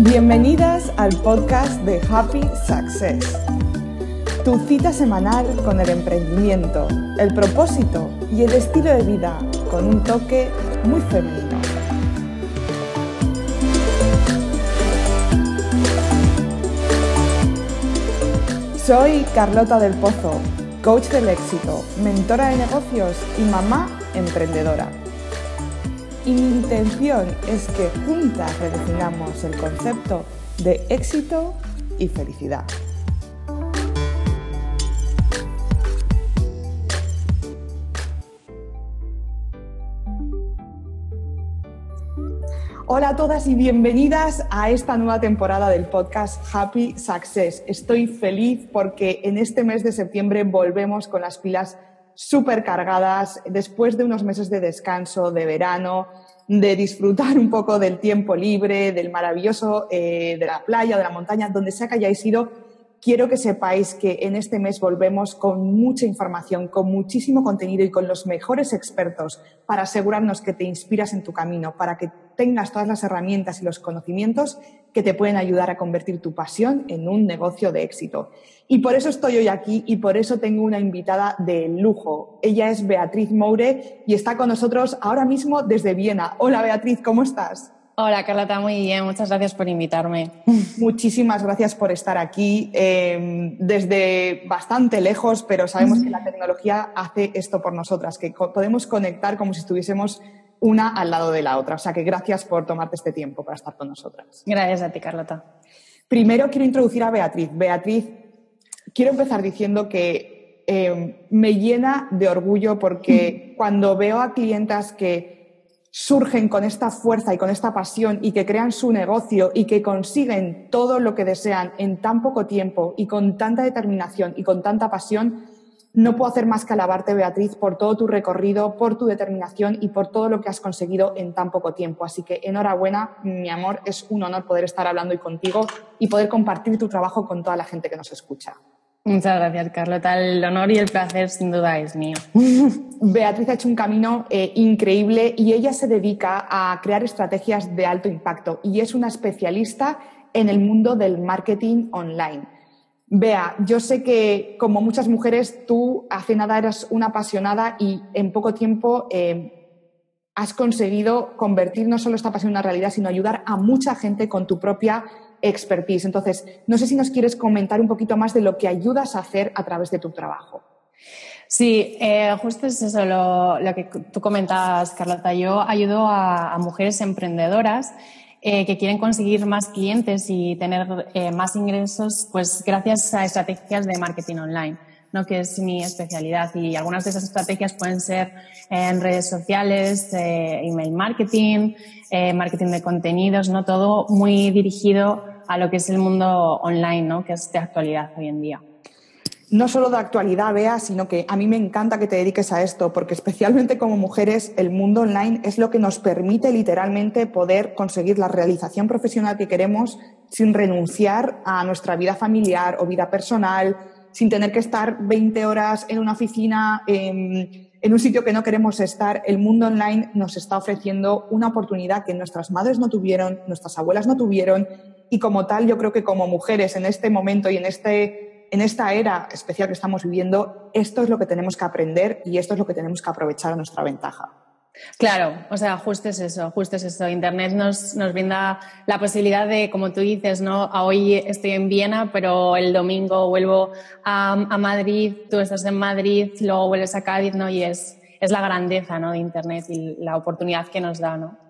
Bienvenidas al podcast de Happy Success, tu cita semanal con el emprendimiento, el propósito y el estilo de vida con un toque muy femenino. Soy Carlota del Pozo, coach del éxito, mentora de negocios y mamá emprendedora. Y mi intención es que juntas redefinamos el concepto de éxito y felicidad. Hola a todas y bienvenidas a esta nueva temporada del podcast Happy Success. Estoy feliz porque en este mes de septiembre volvemos con las pilas súper cargadas después de unos meses de descanso, de verano, de disfrutar un poco del tiempo libre, del maravilloso, de la playa, de la montaña, donde sea que hayáis ido. Quiero que sepáis que en este mes volvemos con mucha información, con muchísimo contenido y con los mejores expertos para asegurarnos que te inspiras en tu camino, para que tengas todas las herramientas y los conocimientos que te pueden ayudar a convertir tu pasión en un negocio de éxito. Y por eso estoy hoy aquí y por eso tengo una invitada de lujo. Ella es Beatriz Moure y está con nosotros ahora mismo desde Viena. Hola Beatriz, ¿cómo estás? Hola Carlota, muy bien, muchas gracias por invitarme. Muchísimas gracias por estar aquí desde bastante lejos, pero sabemos que la tecnología hace esto por nosotras, que podemos conectar como si estuviésemos una al lado de la otra. O sea que gracias por tomarte este tiempo para estar con nosotras. Gracias a ti, Carlota. Primero quiero introducir a Beatriz. Beatriz, quiero empezar diciendo que me llena de orgullo porque cuando veo a clientas que surgen con esta fuerza y con esta pasión y que crean su negocio y que consiguen todo lo que desean en tan poco tiempo y con tanta determinación y con tanta pasión, no puedo hacer más que alabarte, Beatriz, por todo tu recorrido, por tu determinación y por todo lo que has conseguido en tan poco tiempo. Así que enhorabuena, mi amor, es un honor poder estar hablando hoy contigo y poder compartir tu trabajo con toda la gente que nos escucha. Muchas gracias, Carlota. El honor y el placer sin duda es mío. Beatriz ha hecho un camino increíble y ella se dedica a crear estrategias de alto impacto y es una especialista en el mundo del marketing online. Bea, yo sé que como muchas mujeres tú hace nada eras una apasionada y en poco tiempo has conseguido convertir no solo esta pasión en una realidad, sino ayudar a mucha gente con tu propia expertise. Entonces, no sé si nos quieres comentar un poquito más de lo que ayudas a hacer a través de tu trabajo. Sí, justo es eso lo que tú comentabas, Carlota. Yo ayudo a mujeres emprendedoras que quieren conseguir más clientes y tener más ingresos, pues gracias a estrategias de marketing online, ¿no? Que es mi especialidad. Y algunas de esas estrategias pueden ser en redes sociales, email marketing, marketing de contenidos, ¿no? Todo muy dirigido a lo que es el mundo online, ¿no? Que es de actualidad hoy en día. No solo de actualidad, Bea, sino que a mí me encanta que te dediques a esto, porque especialmente como mujeres, el mundo online es lo que nos permite literalmente poder conseguir la realización profesional que queremos sin renunciar a nuestra vida familiar o vida personal, sin tener que estar 20 horas en una oficina, en un sitio que no queremos estar. El mundo online nos está ofreciendo una oportunidad que nuestras madres no tuvieron, nuestras abuelas no tuvieron, y como tal yo creo que como mujeres en este momento y en esta era especial que estamos viviendo, esto es lo que tenemos que aprender y esto es lo que tenemos que aprovechar a nuestra ventaja. Claro, o sea, justo es eso. Internet nos brinda la posibilidad de, como tú dices, ¿no? Hoy estoy en Viena, pero el domingo vuelvo a Madrid, tú estás en Madrid, luego vuelves a Cádiz, ¿no? Y es la grandeza, ¿no? De Internet y la oportunidad que nos da, ¿no?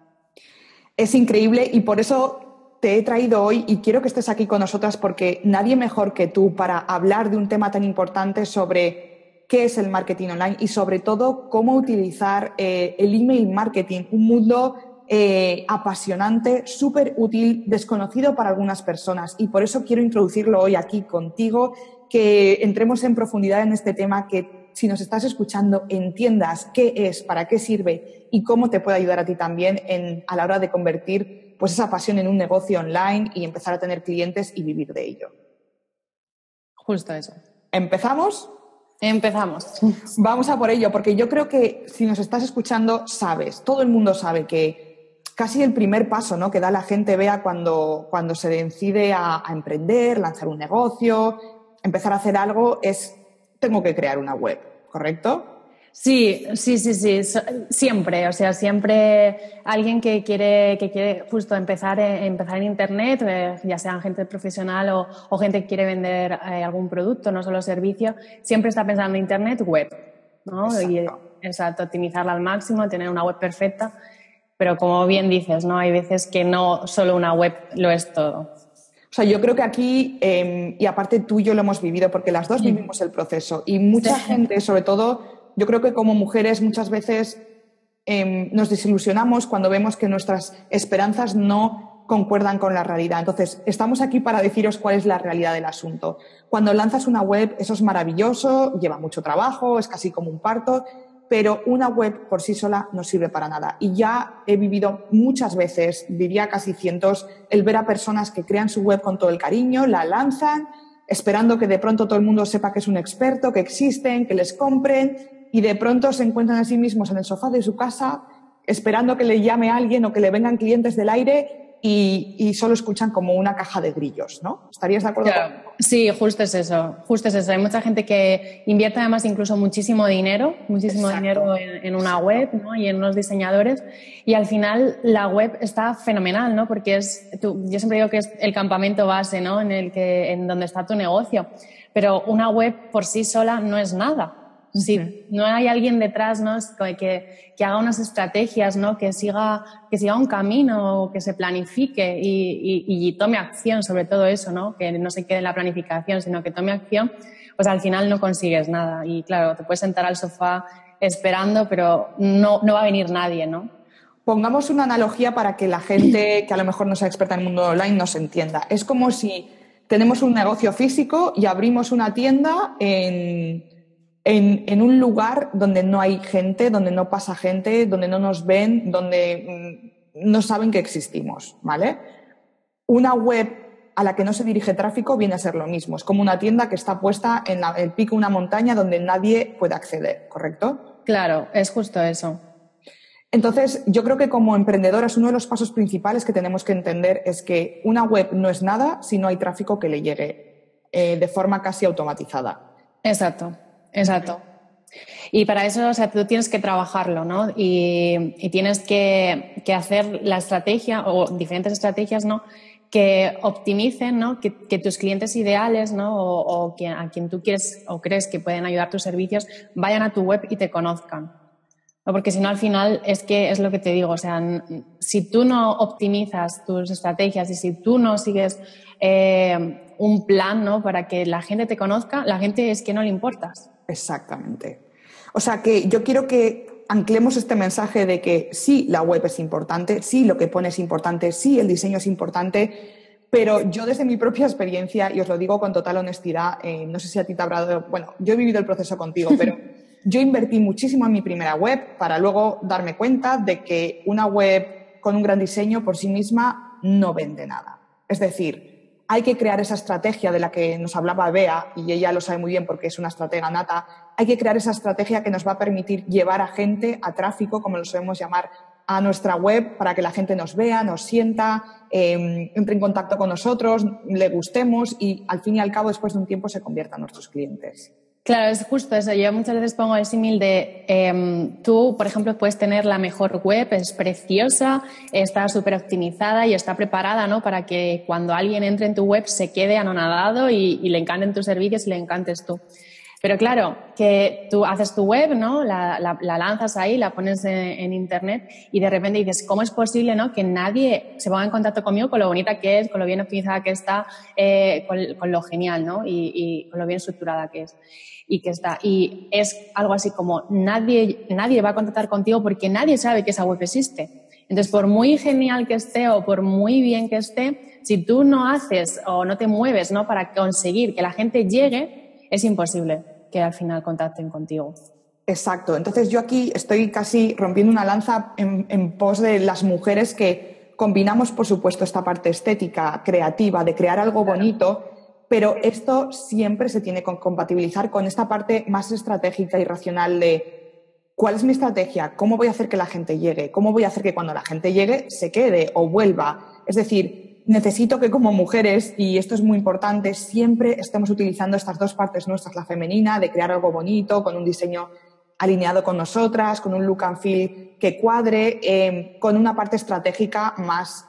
Es increíble y por eso te he traído hoy y quiero que estés aquí con nosotras porque nadie mejor que tú para hablar de un tema tan importante sobre qué es el marketing online y sobre todo cómo utilizar el email marketing, un mundo apasionante, súper útil, desconocido para algunas personas. Y por eso quiero introducirlo hoy aquí contigo, que entremos en profundidad en este tema, que si nos estás escuchando entiendas qué es, para qué sirve y cómo te puede ayudar a ti también a la hora de convertir pues esa pasión en un negocio online y empezar a tener clientes y vivir de ello. Justo eso. ¿Empezamos? Empezamos. Vamos a por ello, porque yo creo que si nos estás escuchando, sabes, todo el mundo sabe que casi el primer paso, ¿no?, que da la gente vea cuando se decide a emprender, lanzar un negocio, empezar a hacer algo, es tengo que crear una web, ¿correcto? Sí. Siempre, o sea, siempre alguien que quiere justo empezar en Internet, ya sean gente profesional o gente que quiere vender algún producto, no solo servicio, siempre está pensando en Internet, web, ¿no? Exacto, optimizarla al máximo, tener una web perfecta, pero como bien dices, ¿no? Hay veces que no solo una web lo es todo. O sea, yo creo que aquí, y aparte tú y yo lo hemos vivido, porque las dos vivimos el proceso, y mucha gente, sobre todo, yo creo que como mujeres muchas veces nos desilusionamos cuando vemos que nuestras esperanzas no concuerdan con la realidad. Entonces, estamos aquí para deciros cuál es la realidad del asunto. Cuando lanzas una web, eso es maravilloso, lleva mucho trabajo, es casi como un parto, pero una web por sí sola no sirve para nada. Y ya he vivido muchas veces, diría casi cientos, el ver a personas que crean su web con todo el cariño, la lanzan, esperando que de pronto todo el mundo sepa que es un experto, que existen, que les compren, y de pronto se encuentran a sí mismos en el sofá de su casa, esperando que le llame alguien o que le vengan clientes del aire, y solo escuchan como una caja de grillos, ¿no? ¿Estarías de acuerdo Claro. conmigo? Sí, justo es eso. Hay mucha gente que invierte además incluso muchísimo dinero en una web, ¿no? Y en unos diseñadores, y al final la web está fenomenal, ¿no? Porque yo siempre digo que es el campamento base, ¿no? En donde está tu negocio, pero una web por sí sola no es nada. Si no hay alguien detrás, ¿no?, que haga unas estrategias, ¿no?, que siga un camino, que se planifique y tome acción sobre todo eso, ¿no?, que no se quede en la planificación, sino que tome acción, pues al final no consigues nada. Y claro, te puedes sentar al sofá esperando, pero no va a venir nadie, ¿no? Pongamos una analogía para que la gente que a lo mejor no sea experta en el mundo online nos entienda. Es como si tenemos un negocio físico y abrimos una tienda en un lugar donde no hay gente, donde no pasa gente, donde no nos ven, donde no saben que existimos, ¿vale? Una web a la que no se dirige tráfico viene a ser lo mismo. Es como una tienda que está puesta en el pico de una montaña donde nadie puede acceder, ¿correcto? Claro, es justo eso. Entonces, yo creo que como emprendedoras uno de los pasos principales que tenemos que entender es que una web no es nada si no hay tráfico que le llegue de forma casi automatizada. Exacto. Y para eso, o sea, tú tienes que trabajarlo, ¿no? Y tienes que hacer la estrategia o diferentes estrategias, ¿no?, que optimicen, ¿no?, que tus clientes ideales, ¿no?, o a quien tú quieres o crees que pueden ayudar tus servicios vayan a tu web y te conozcan. ¿No? Porque si no, al final es lo que te digo, o sea, si tú no optimizas tus estrategias y si tú no sigues un plan, ¿no?, para que la gente te conozca, la gente es que no le importas. Exactamente. O sea que yo quiero que anclemos este mensaje de que sí, la web es importante, sí, lo que pone es importante, sí, el diseño es importante, pero yo desde mi propia experiencia, y os lo digo con total honestidad, no sé si a ti te habrá dado, bueno, yo he vivido el proceso contigo, pero yo invertí muchísimo en mi primera web para luego darme cuenta de que una web con un gran diseño por sí misma no vende nada. Es decir, hay que crear esa estrategia de la que nos hablaba Bea, y ella lo sabe muy bien porque es una estratega nata. Hay que crear esa estrategia que nos va a permitir llevar a gente, a tráfico, como lo solemos llamar, a nuestra web para que la gente nos vea, nos sienta, entre en contacto con nosotros, le gustemos y al fin y al cabo, después de un tiempo, se convierta en nuestros clientes. Claro, es justo eso. Yo muchas veces pongo el símil de tú, por ejemplo, puedes tener la mejor web, es preciosa, está súper optimizada y está preparada, ¿no?, para que cuando alguien entre en tu web se quede anonadado y le encanten tus servicios y le encantes tú. Pero claro, que tú haces tu web, ¿no?, la lanzas ahí, la pones en Internet y de repente dices, ¿cómo es posible, ¿no?, que nadie se ponga en contacto conmigo con lo bonita que es, con lo bien optimizada que está, con lo genial, ¿no?, y con lo bien estructurada que es y que está? Y es algo así como nadie va a contactar contigo porque nadie sabe que esa web existe. Entonces, por muy genial que esté o por muy bien que esté, si tú no haces o no te mueves, ¿no?, para conseguir que la gente llegue, es imposible que al final contacten contigo. Exacto. Entonces yo aquí estoy casi rompiendo una lanza en pos de las mujeres que combinamos, por supuesto, esta parte estética, creativa, de crear algo bonito, pero esto siempre se tiene que compatibilizar con esta parte más estratégica y racional de ¿cuál es mi estrategia? ¿Cómo voy a hacer que la gente llegue? ¿Cómo voy a hacer que cuando la gente llegue se quede o vuelva? Es decir, necesito que como mujeres, y esto es muy importante, siempre estemos utilizando estas dos partes nuestras, la femenina, de crear algo bonito, con un diseño alineado con nosotras, con un look and feel que cuadre, con una parte estratégica más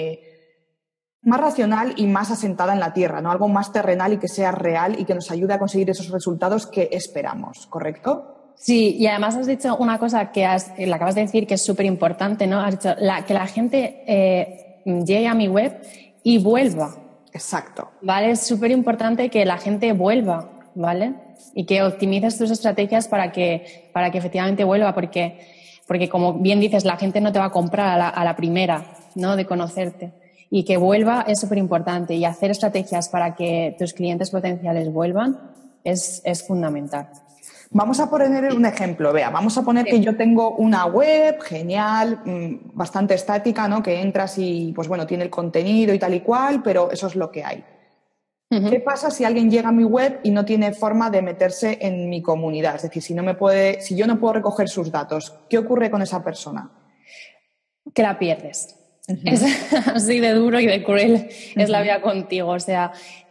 racional y más asentada en la tierra, ¿no? Algo más terrenal y que sea real y que nos ayude a conseguir esos resultados que esperamos, ¿correcto? Sí, y además has dicho una cosa que la acabas de decir que es súper importante, ¿no? Has dicho que la gente llegue a mi web y vuelva. Exacto. ¿Vale? Es súper importante que la gente vuelva, ¿vale? Y que optimices tus estrategias para que efectivamente vuelva, porque como bien dices, la gente no te va a comprar a la primera, ¿no? De conocerte. Y que vuelva es súper importante. Y hacer estrategias para que tus clientes potenciales vuelvan es fundamental. Vamos a poner un ejemplo, Bea. Vamos a poner que yo tengo una web genial, bastante estática, ¿no? Que entras y, pues bueno, tiene el contenido y tal y cual, pero eso es lo que hay. Uh-huh. ¿Qué pasa si alguien llega a mi web y no tiene forma de meterse en mi comunidad? Es decir, si yo no puedo recoger sus datos, ¿qué ocurre con esa persona? Que la pierdes. Uh-huh. Es así de duro y de cruel es la vida contigo. O sea,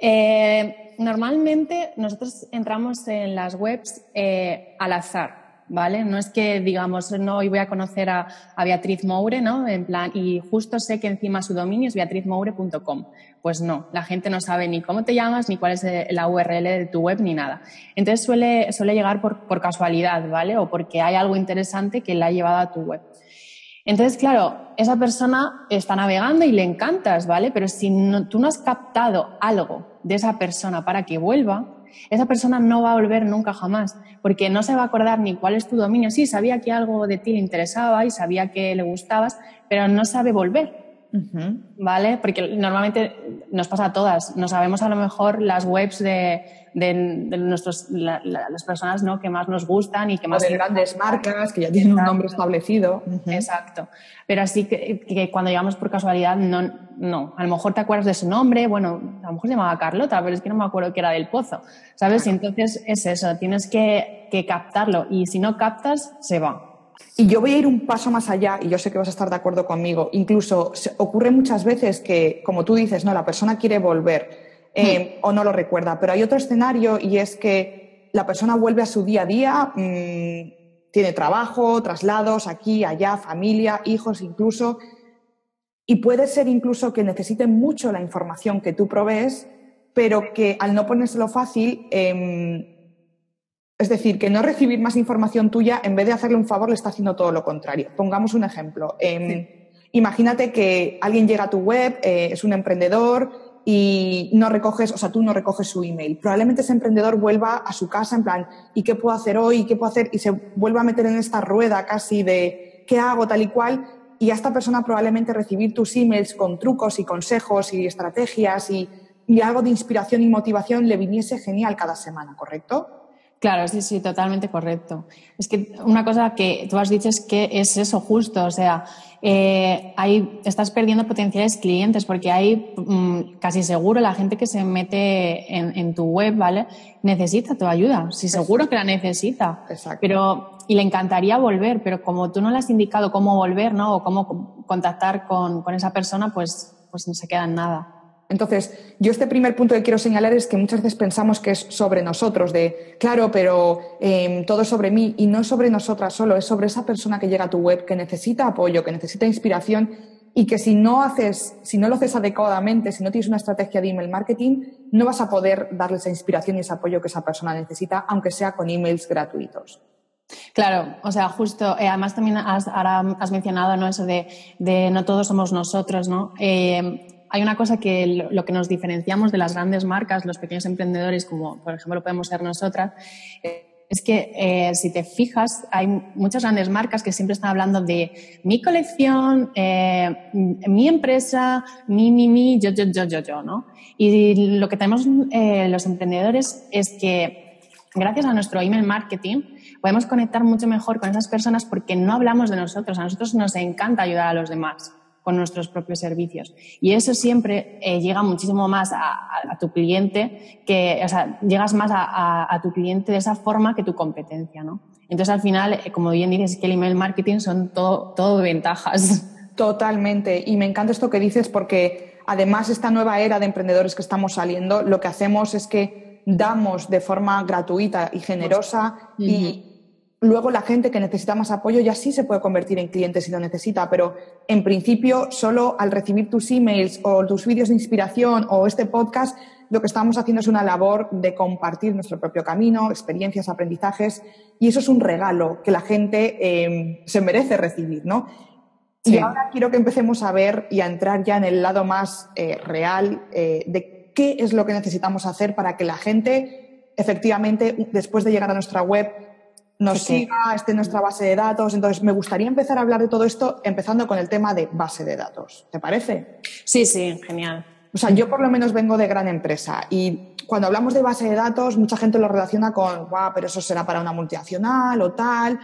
normalmente nosotros entramos en las webs al azar, ¿vale? No es que digamos, no, hoy voy a conocer a Beatriz Moure, ¿no? En plan, y justo sé que encima su dominio es beatrizmoure.com. Pues no, la gente no sabe ni cómo te llamas, ni cuál es la URL de tu web, ni nada. Entonces suele llegar por casualidad, ¿vale? O porque hay algo interesante que la ha llevado a tu web. Entonces, claro, esa persona está navegando y le encantas, ¿vale? Pero si tú no has captado algo de esa persona para que vuelva, esa persona no va a volver nunca jamás, porque no se va a acordar ni cuál es tu dominio. Sí, sabía que algo de ti le interesaba y sabía que le gustabas, pero no sabe volver, uh-huh. ¿Vale? Porque normalmente nos pasa a todas. No sabemos a lo mejor las webs de las personas, ¿no? Que más nos gustan y que más... O de grandes marcas que ya tienen un nombre establecido. Uh-huh. Exacto. Pero así que cuando llegamos por casualidad, no. A lo mejor te acuerdas de su nombre, bueno, a lo mejor se llamaba Carlota, pero es que no me acuerdo que era del Pozo, ¿sabes? Claro. Y entonces es eso, tienes que captarlo y si no captas, se va. Y yo voy a ir un paso más allá, y yo sé que vas a estar de acuerdo conmigo. Incluso ocurre muchas veces que, como tú dices, no, la persona quiere volver o no lo recuerda, pero hay otro escenario y es que la persona vuelve a su día a día, tiene trabajo, traslados aquí, allá, familia, hijos incluso, y puede ser incluso que necesite mucho la información que tú provees, pero que al no ponérselo fácil... es decir, que no recibir más información tuya, en vez de hacerle un favor, le está haciendo todo lo contrario. Pongamos un ejemplo. Imagínate que alguien llega a tu web, es un emprendedor y tú no recoges su email. Probablemente ese emprendedor vuelva a su casa en plan, ¿y qué puedo hacer hoy? ¿Qué puedo hacer? Y se vuelva a meter en esta rueda casi de ¿qué hago? Tal y cual. Y a esta persona probablemente recibir tus emails con trucos y consejos y estrategias y algo de inspiración y motivación le viniese genial cada semana, ¿correcto? Claro, sí, totalmente correcto. Es que una cosa que tú has dicho es que es eso justo, o sea, estás perdiendo potenciales clientes porque hay casi seguro la gente que se mete en tu web, ¿vale? Necesita tu ayuda, sí, seguro que la necesita. Exacto. Y le encantaría volver, pero como tú no le has indicado cómo volver, ¿no? O cómo contactar con esa persona, pues no se queda en nada. Entonces, yo este primer punto que quiero señalar es que muchas veces pensamos que es sobre nosotros, claro, pero todo es sobre mí, y no es sobre nosotras solo, es sobre esa persona que llega a tu web, que necesita apoyo, que necesita inspiración y que si no lo haces adecuadamente, si no tienes una estrategia de email marketing, no vas a poder darle esa inspiración y ese apoyo que esa persona necesita, aunque sea con emails gratuitos. Claro, o sea, justo, además también has mencionado, ¿no? Eso de no todos somos nosotros, ¿no? Hay una cosa que lo que nos diferenciamos de las grandes marcas, los pequeños emprendedores, como por ejemplo podemos ser nosotras, es que si te fijas, hay muchas grandes marcas que siempre están hablando de mi colección, mi empresa, yo, ¿no? Y lo que tenemos los emprendedores es que gracias a nuestro email marketing podemos conectar mucho mejor con esas personas porque no hablamos de nosotros. A nosotros nos encanta ayudar a los demás. con nuestros propios servicios. Y eso siempre llega muchísimo más a tu cliente, o sea, llegas más a tu cliente de esa forma que tu competencia, ¿no? Entonces, al final, como bien dices, que el email marketing son todo ventajas. Totalmente. Y me encanta esto que dices porque además esta nueva era de emprendedores que estamos saliendo, lo que hacemos es que damos de forma gratuita y generosa y luego la gente que necesita más apoyo ya sí se puede convertir en cliente si lo necesita, pero en principio solo al recibir tus emails o tus vídeos de inspiración o este podcast, lo que estamos haciendo es una labor de compartir nuestro propio camino, experiencias, aprendizajes, y eso es un regalo que la gente se merece recibir, ¿no? Sí. Y ahora quiero que empecemos a ver y a entrar ya en el lado más real de qué es lo que necesitamos hacer para que la gente, efectivamente, después de llegar a nuestra web, nos siga, esté en nuestra base de datos. Entonces, me gustaría empezar a hablar de todo esto empezando con el tema de base de datos. ¿Te parece? Sí, genial. O sea, yo por lo menos vengo de gran empresa y cuando hablamos de base de datos, mucha gente lo relaciona con, guau, pero eso será para una multinacional o tal.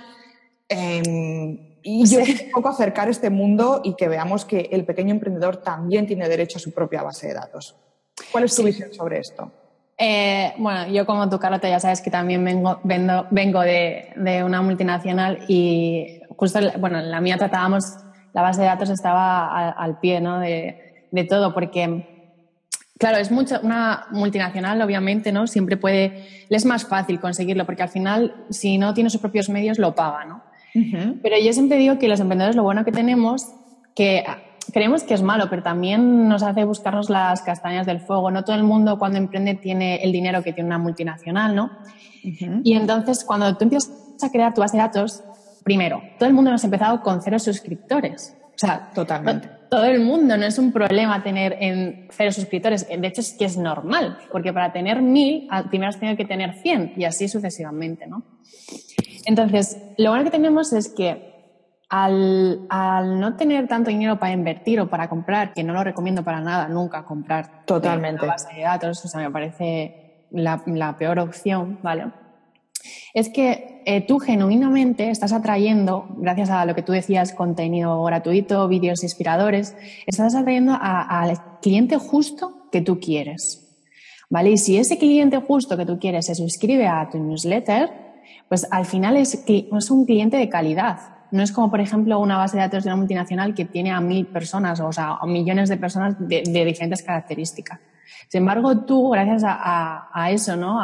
Y yo quiero un poco acercar este mundo y que veamos que el pequeño emprendedor también tiene derecho a su propia base de datos. ¿Cuál es tu visión sobre esto? Bueno, yo como tú, Carlota, ya sabes que también vengo de una multinacional y justo, bueno, en la mía tratábamos, la base de datos estaba al pie, ¿no? de todo, porque, claro, es una multinacional, obviamente, ¿no? Siempre le es más fácil conseguirlo, porque al final, si no tiene sus propios medios, lo paga, ¿no? Pero yo siempre digo que los emprendedores lo bueno que tenemos, que creemos que es malo, pero también nos hace buscarnos las castañas del fuego. No todo el mundo cuando emprende tiene el dinero que tiene una multinacional, ¿no? Y entonces cuando tú empiezas a crear tu base de datos, primero, todo el mundo nos ha empezado con 0 suscriptores. O sea, totalmente. Todo el mundo, no es un problema tener 0 suscriptores. De hecho, es que es normal, porque para tener 1000, primero has tenido que tener 100 y así sucesivamente, ¿no? Entonces, lo bueno que tenemos es que al no tener tanto dinero para invertir o para comprar, que no lo recomiendo para nada, nunca comprar totalmente una base de datos, o sea, me parece la peor opción, ¿vale? Es que tú genuinamente estás atrayendo, gracias a lo que tú decías, contenido gratuito, vídeos inspiradores, estás atrayendo al cliente justo que tú quieres, ¿vale? Y si ese cliente justo que tú quieres se suscribe a tu newsletter, pues al final es un cliente de calidad. No es como, por ejemplo, una base de datos de una multinacional que tiene a 1000 personas, o sea, a millones de personas de diferentes características. Sin embargo, tú, gracias a eso, ¿no?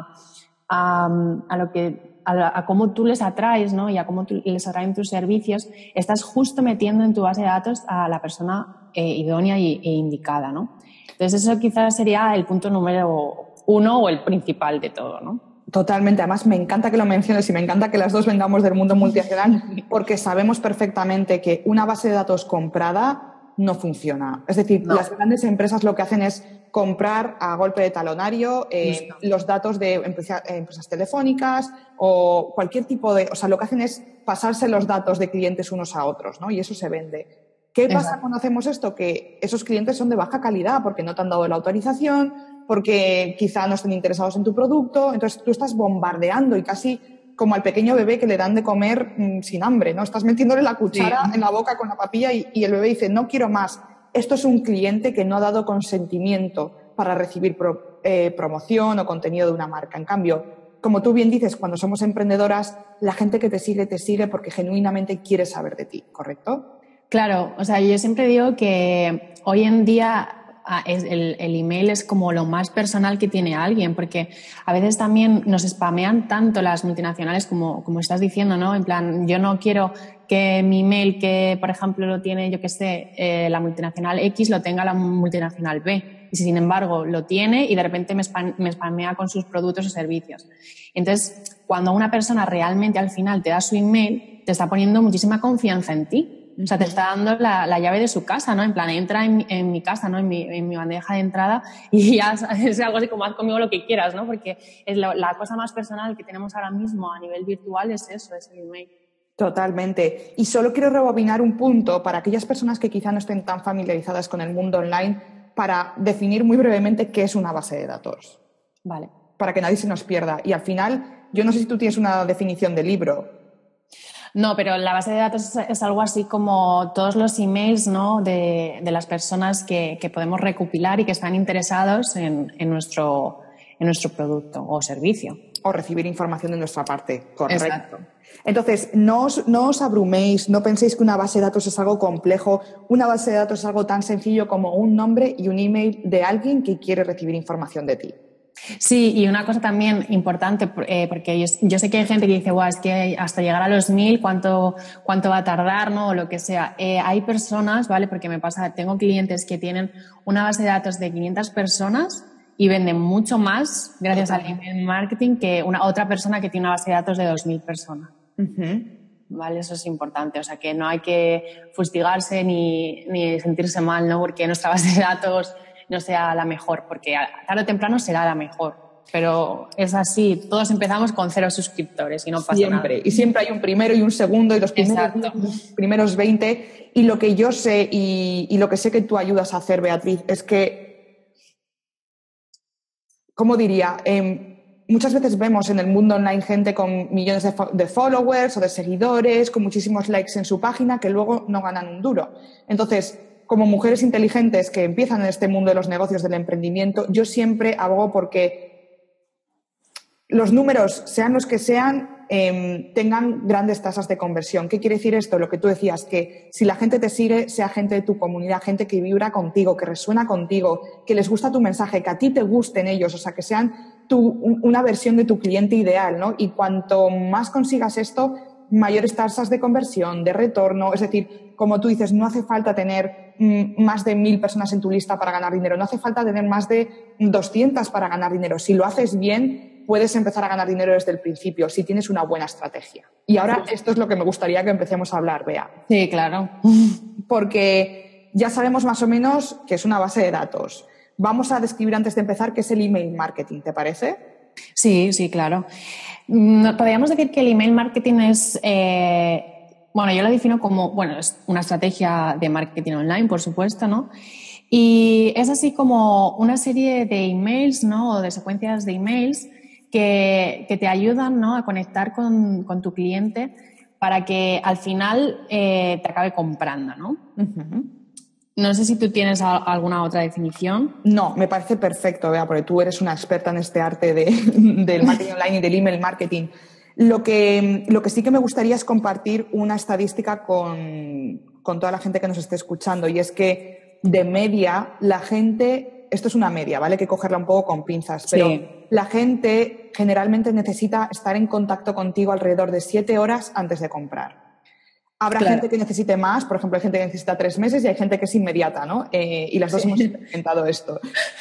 A cómo tú les atraes, ¿no? Y a cómo les atraen tus servicios, estás justo metiendo en tu base de datos a la persona idónea e indicada, ¿no? Entonces, eso quizás sería el punto número 1 o el principal de todo, ¿no? Totalmente. Además, me encanta que lo menciones y me encanta que las dos vengamos del mundo multinacional porque sabemos perfectamente que una base de datos comprada no funciona. Es decir, las grandes empresas lo que hacen es comprar a golpe de talonario los datos de empresas telefónicas o cualquier tipo de... O sea, lo que hacen es pasarse los datos de clientes unos a otros, ¿no? Y eso se vende. ¿Qué pasa cuando hacemos esto? Que esos clientes son de baja calidad porque no te han dado la autorización, porque quizá no estén interesados en tu producto. Entonces tú estás bombardeando y casi como al pequeño bebé que le dan de comer sin hambre, ¿no? Estás metiéndole la cuchara en la boca con la papilla y el bebé dice, no quiero más. Esto es un cliente que no ha dado consentimiento para recibir promoción o contenido de una marca. En cambio, como tú bien dices, cuando somos emprendedoras, la gente que te sigue porque genuinamente quiere saber de ti, ¿correcto? Claro, o sea, yo siempre digo que hoy en día el email es como lo más personal que tiene alguien, porque a veces también nos spamean tanto las multinacionales como estás diciendo, ¿no? En plan, yo no quiero que mi email, que por ejemplo lo tiene, yo qué sé, la multinacional X, lo tenga la multinacional B. Y sin embargo lo tiene y de repente me spamea con sus productos o servicios. Entonces, cuando una persona realmente al final te da su email, te está poniendo muchísima confianza en ti. O sea, te está dando la llave de su casa, ¿no? En plan, entra en mi casa, ¿no? En mi bandeja de entrada y ya es algo así como haz conmigo lo que quieras, ¿no? Porque es la cosa más personal que tenemos ahora mismo a nivel virtual es eso, es el email. Totalmente. Y solo quiero rebobinar un punto para aquellas personas que quizá no estén tan familiarizadas con el mundo online para definir muy brevemente qué es una base de datos. Vale. Para que nadie se nos pierda. Y al final, yo no sé si tú tienes una definición de libro. No, pero la base de datos es algo así como todos los emails, ¿no? de las personas que podemos recopilar y que están interesados en nuestro producto o servicio. O recibir información de nuestra parte, correcto. Exacto. Entonces, no os abruméis, no penséis que una base de datos es algo complejo. Una base de datos es algo tan sencillo como un nombre y un email de alguien que quiere recibir información de ti. Sí, y una cosa también importante, porque yo sé que hay gente que dice, es que hasta llegar a los 1000, ¿cuánto va a tardar, ¿no? O lo que sea. Hay personas, ¿vale? Porque me pasa, tengo clientes que tienen una base de datos de 500 personas y venden mucho más gracias al email marketing que una otra persona que tiene una base de datos de 2000 personas. ¿Vale? Eso es importante. O sea, que no hay que fustigarse ni sentirse mal, ¿no? Porque nuestra base de datos no sea la mejor, porque tarde o temprano será la mejor. Pero es así, todos empezamos con 0 suscriptores y no pasa nada. Y siempre hay un primero y un segundo y los primeros 20. Y lo que yo sé y lo que sé que tú ayudas a hacer, Beatriz, es que, ¿cómo diría? Muchas veces vemos en el mundo online gente con millones de followers o de seguidores, con muchísimos likes en su página, que luego no ganan un duro. Entonces, como mujeres inteligentes que empiezan en este mundo de los negocios, del emprendimiento, yo siempre abogo porque los números, sean los que sean, tengan grandes tasas de conversión. ¿Qué quiere decir esto? Lo que tú decías, que si la gente te sigue, sea gente de tu comunidad, gente que vibra contigo, que resuena contigo, que les gusta tu mensaje, que a ti te gusten ellos, o sea, que sean una versión de tu cliente ideal, ¿no? Y cuanto más consigas esto, mayores tasas de conversión, de retorno. Es decir, como tú dices, no hace falta tener más de 1000 personas en tu lista para ganar dinero, no hace falta tener más de 200 para ganar dinero. Si lo haces bien, puedes empezar a ganar dinero desde el principio, si tienes una buena estrategia. Y ahora esto es lo que me gustaría que empecemos a hablar, Bea. Sí, claro. Porque ya sabemos más o menos que es una base de datos. Vamos a describir antes de empezar qué es el email marketing, ¿te parece? Sí, claro. Podríamos decir que el email marketing es, yo lo defino como, es una estrategia de marketing online, por supuesto, ¿no? Y es así como una serie de emails, ¿no? O de secuencias de emails que te ayudan, ¿no? A conectar con tu cliente para que al final te acabe comprando, ¿no? No sé si tú tienes alguna otra definición. No, me parece perfecto, Bea, porque tú eres una experta en este arte del marketing online y del email marketing. Lo que sí que me gustaría es compartir una estadística con toda la gente que nos esté escuchando, y es que de media la gente, esto es una media, ¿vale? Hay que cogerla un poco con pinzas, pero la gente generalmente necesita estar en contacto contigo alrededor de 7 horas antes de comprar. Habrá gente que necesite más, por ejemplo, hay gente que necesita 3 meses y hay gente que es inmediata, ¿no? Y las dos hemos experimentado esto.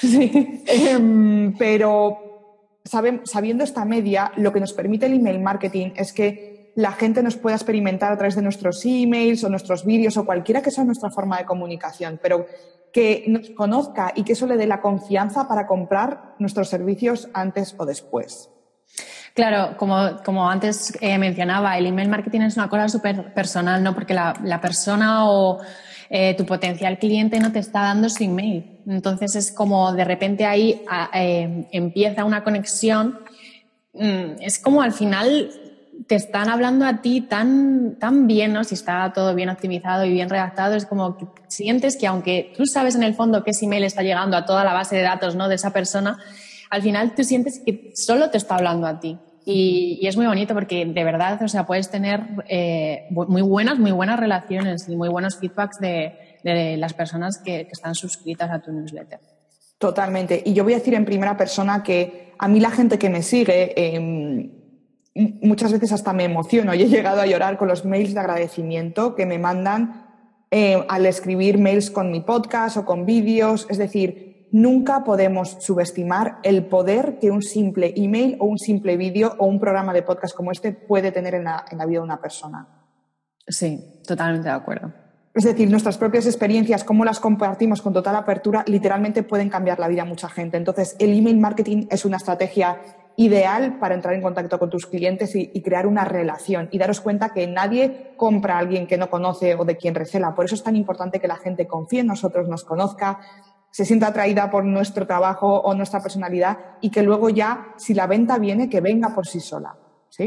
Pero sabiendo esta media, lo que nos permite el email marketing es que la gente nos pueda experimentar a través de nuestros emails o nuestros vídeos o cualquiera que sea nuestra forma de comunicación, pero que nos conozca y que eso le dé la confianza para comprar nuestros servicios antes o después. Claro, como antes mencionaba, el email marketing es una cosa súper personal, ¿no? Porque la persona o tu potencial cliente no te está dando su email. Entonces es como de repente ahí empieza una conexión. Es como al final te están hablando a ti tan bien, ¿no? Si está todo bien optimizado y bien redactado, es como que sientes que aunque tú sabes en el fondo que ese email está llegando a toda la base de datos, ¿no? De esa persona, al final tú sientes que solo te está hablando a ti. Y es muy bonito porque de verdad, o sea, puedes tener muy buenas relaciones y muy buenos feedbacks de las personas que están suscritas a tu newsletter. Totalmente. Y yo voy a decir en primera persona que a mí la gente que me sigue, muchas veces hasta me emociono y he llegado a llorar con los mails de agradecimiento que me mandan al escribir mails con mi podcast o con vídeos. Es decir, nunca podemos subestimar el poder que un simple email o un simple vídeo o un programa de podcast como este puede tener en la vida de una persona. Sí, totalmente de acuerdo. Es decir, nuestras propias experiencias, cómo las compartimos con total apertura, literalmente pueden cambiar la vida a mucha gente. Entonces, el email marketing es una estrategia ideal para entrar en contacto con tus clientes y crear una relación y daros cuenta que nadie compra a alguien que no conoce o de quien recela. Por eso es tan importante que la gente confíe en nosotros, nos conozca, se sienta atraída por nuestro trabajo o nuestra personalidad y que luego ya, si la venta viene, que venga por sí sola. ¿Sí?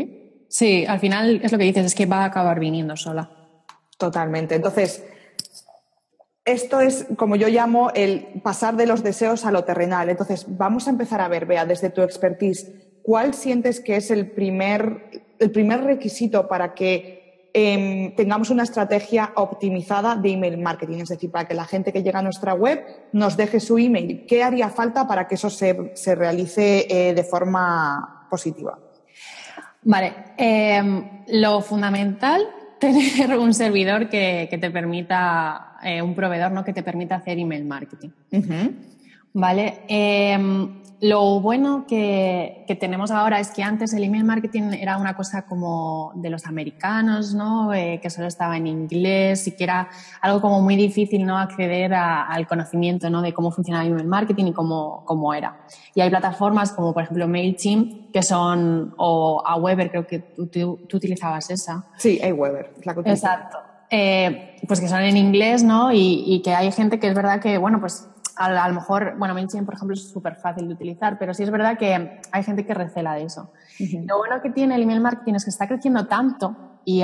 Sí, al final es lo que dices, es que va a acabar viniendo sola. Totalmente. Entonces, esto es, como yo llamo, el pasar de los deseos a lo terrenal. Entonces, vamos a empezar a ver, Bea, desde tu expertise, ¿cuál sientes que es el primer requisito para que tengamos una estrategia optimizada de email marketing? Es decir, para que la gente que llega a nuestra web nos deje su email. ¿Qué haría falta para que eso se realice de forma positiva? Vale, lo fundamental, tener un servidor que te permita, un proveedor, ¿no? Que te permita hacer email marketing. Uh-huh. Vale, lo bueno que tenemos ahora es que antes el email marketing era una cosa como de los americanos, ¿no? Que solo estaba en inglés y que era algo como muy difícil, ¿no? Acceder al conocimiento, ¿no? De cómo funciona el email marketing y cómo era. Y hay plataformas como, por ejemplo, MailChimp, que son, o Aweber, creo que tú utilizabas esa. Sí, Aweber, es la que utilizo. Exacto. Pues que son en inglés, ¿no? Y que hay gente que es verdad que, bueno, pues a lo mejor, bueno, MailChimp, por ejemplo, es súper fácil de utilizar, pero sí es verdad que hay gente que recela de eso. Uh-huh. Lo bueno que tiene el email marketing es que está creciendo tanto y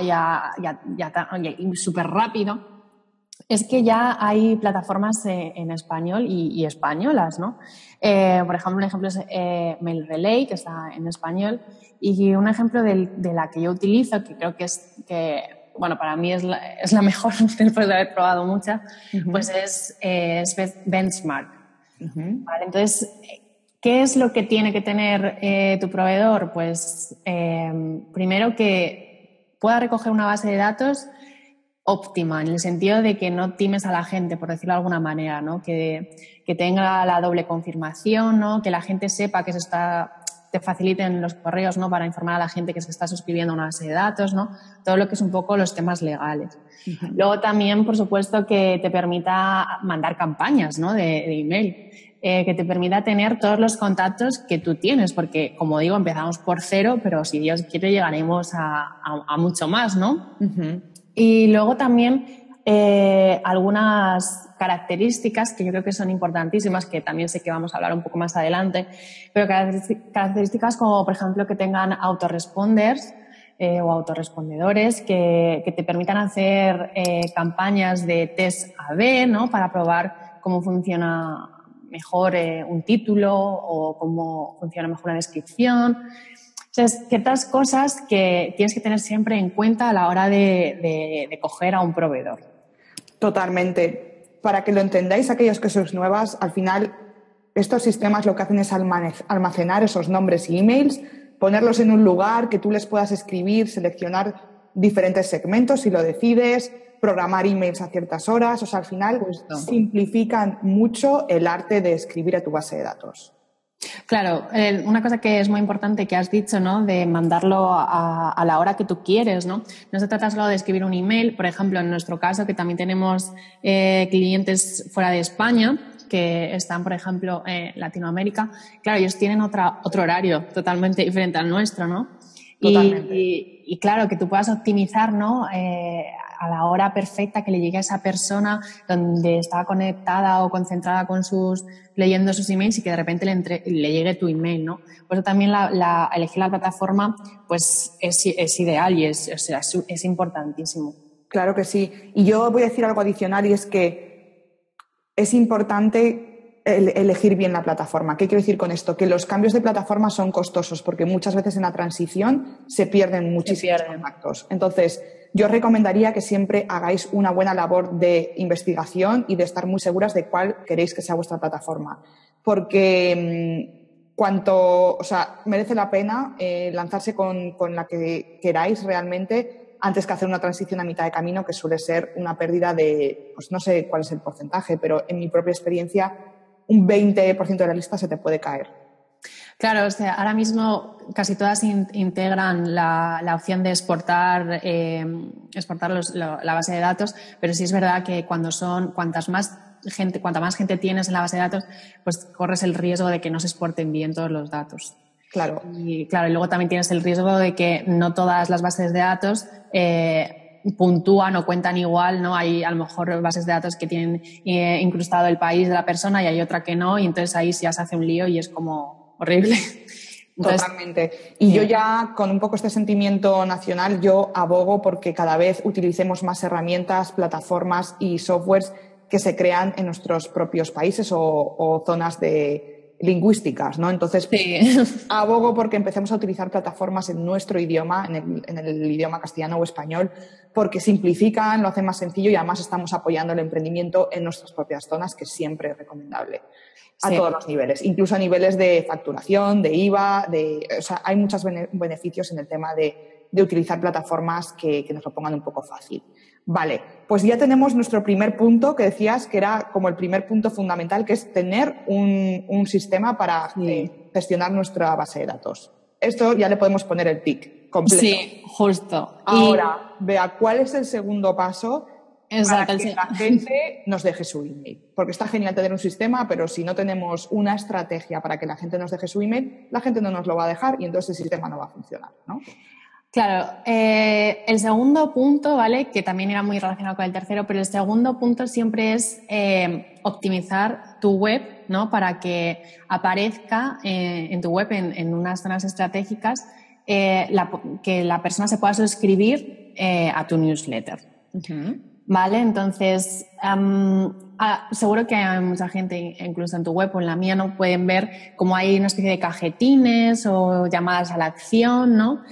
súper rápido, es que ya hay plataformas en español y españolas, ¿no? Por ejemplo, un ejemplo es MailRelay, que está en español, y un ejemplo de la que yo utilizo, que creo que bueno, para mí es la mejor después de haber probado muchas, uh-huh. Pues es Benchmark. Uh-huh. ¿Vale? Entonces, ¿qué es lo que tiene que tener tu proveedor? Pues primero que pueda recoger una base de datos óptima, en el sentido de que no times a la gente, por decirlo de alguna manera, ¿no? Que tenga la doble confirmación, ¿no? Que la gente sepa que te faciliten los correos, ¿no? Para informar a la gente que se está suscribiendo a una base de datos, ¿no? Todo lo que es un poco los temas legales. Uh-huh. Luego también, por supuesto, que te permita mandar campañas, ¿no? De email. Que te permita tener todos los contactos que tú tienes, porque, como digo, empezamos por 0, pero si Dios quiere llegaremos a mucho más, ¿no? Uh-huh. Y luego también algunas características que yo creo que son importantísimas, que también sé que vamos a hablar un poco más adelante, pero características como, por ejemplo, que tengan autoresponders o autorrespondedores que te permitan hacer campañas de test A/B, ¿no? Para probar cómo funciona mejor un título o cómo funciona mejor una descripción. Entonces, ciertas cosas que tienes que tener siempre en cuenta a la hora de coger a un proveedor. Totalmente. Para que lo entendáis, aquellos que sois nuevas, al final estos sistemas lo que hacen es almacenar esos nombres y emails, ponerlos en un lugar que tú les puedas escribir, seleccionar diferentes segmentos si lo decides, programar emails a ciertas horas. O sea, al final simplifican mucho el arte de escribir a tu base de datos. Claro, una cosa que es muy importante que has dicho, ¿no? De mandarlo a la hora que tú quieres, ¿no? No se trata solo de escribir un email, por ejemplo, en nuestro caso, que también tenemos clientes fuera de España, que están, por ejemplo, en Latinoamérica. Claro, ellos tienen otro horario totalmente diferente al nuestro, ¿no? Totalmente. Y claro, que tú puedas optimizar, ¿no? A la hora perfecta que le llegue a esa persona donde está conectada o concentrada leyendo sus emails y que de repente le llegue tu email, ¿no? Por eso también elegir la plataforma pues es ideal y es importantísimo. Claro que sí. Y yo voy a decir algo adicional y es que es importante elegir bien la plataforma. ¿Qué quiero decir con esto? Que los cambios de plataforma son costosos porque muchas veces en la transición se pierden muchísimos contactos. Entonces, yo os recomendaría que siempre hagáis una buena labor de investigación y de estar muy seguras de cuál queréis que sea vuestra plataforma. Porque merece la pena lanzarse con la que queráis realmente antes que hacer una transición a mitad de camino, que suele ser una pérdida de, pues no sé cuál es el porcentaje, pero en mi propia experiencia, un 20% de la lista se te puede caer. Claro, o sea, ahora mismo casi todas integran la opción de exportar la base de datos, pero sí es verdad que cuanta más gente tienes en la base de datos, pues corres el riesgo de que no se exporten bien todos los datos. Claro. Y luego también tienes el riesgo de que no todas las bases de datos puntúan o cuentan igual, ¿no? Hay a lo mejor bases de datos que tienen incrustado el país de la persona y hay otra que no, y entonces ahí ya se hace un lío y es como horrible. Entonces, totalmente. Y yo ya, con un poco este sentimiento nacional, yo abogo porque cada vez utilicemos más herramientas, plataformas y softwares que se crean en nuestros propios países o zonas lingüísticas, ¿no? Entonces, abogo porque empecemos a utilizar plataformas en nuestro idioma, en el idioma castellano o español, porque simplifican, lo hacen más sencillo y además estamos apoyando el emprendimiento en nuestras propias zonas, que siempre es recomendable. A todos los niveles, incluso a niveles de facturación, de IVA, o sea, hay muchos beneficios en el tema de utilizar plataformas que nos lo pongan un poco fácil. Vale, pues ya tenemos nuestro primer punto que decías que era como el primer punto fundamental, que es tener un sistema para gestionar nuestra base de datos. Esto ya le podemos poner el tic completo. Sí, justo. Ahora, Bea, ¿cuál es el segundo paso? Para que la gente nos deje su email. Porque está genial tener un sistema, pero si no tenemos una estrategia para que la gente nos deje su email, la gente no nos lo va a dejar y entonces el sistema no va a funcionar, ¿no? Claro, el segundo punto, ¿vale? Que también era muy relacionado con el tercero, pero el segundo punto siempre es optimizar tu web, ¿no? Para que aparezca en tu web, en unas zonas estratégicas, que la persona se pueda suscribir a tu newsletter. Uh-huh. Vale, entonces seguro que hay mucha gente, incluso en tu web o en la mía, ¿no? Pueden ver cómo hay una especie de cajetines o llamadas a la acción, ¿no?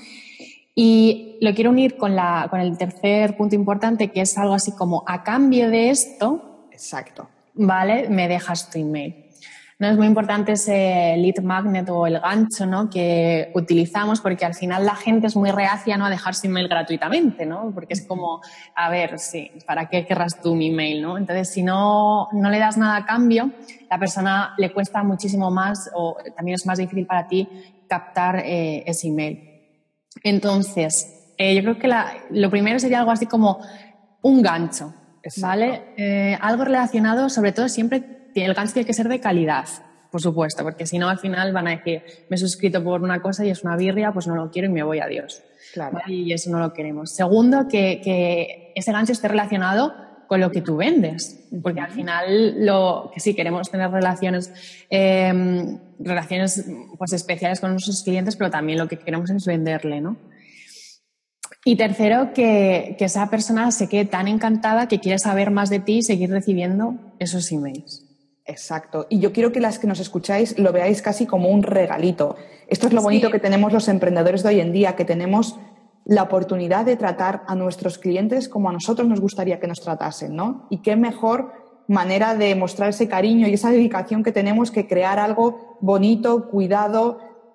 Y lo quiero unir con el tercer punto importante, que es algo así como: a cambio de esto, exacto, ¿vale? Me dejas tu email. No es muy importante ese lead magnet o el gancho, ¿no? Que utilizamos, porque al final la gente es muy reacia, ¿no? A dejar su email gratuitamente, ¿no? Porque es como, a ver, sí, ¿para qué querrás tú mi email, no? Entonces, si no le das nada a cambio, la persona le cuesta muchísimo más, o también es más difícil para ti captar ese email. Entonces, yo creo que lo primero sería algo así como un gancho, ¿vale? Algo relacionado, sobre todo siempre. El gancho tiene que ser de calidad, por supuesto, porque si no al final van a decir: me he suscrito por una cosa y es una birria, pues no lo quiero y me voy, adiós. Claro. ¿Vale? Y eso no lo queremos. Segundo, que ese gancho esté relacionado con lo que tú vendes, porque al final que sí queremos tener relaciones pues especiales con nuestros clientes, pero también lo que queremos es venderle, ¿no? Y tercero, que esa persona se quede tan encantada que quiere saber más de ti y seguir recibiendo esos emails. Exacto. Y yo quiero que las que nos escucháis lo veáis casi como un regalito. Esto es lo bonito que tenemos los emprendedores de hoy en día, que tenemos la oportunidad de tratar a nuestros clientes como a nosotros nos gustaría que nos tratasen, ¿no? Y qué mejor manera de mostrar ese cariño y esa dedicación que tenemos que crear algo bonito, cuidado,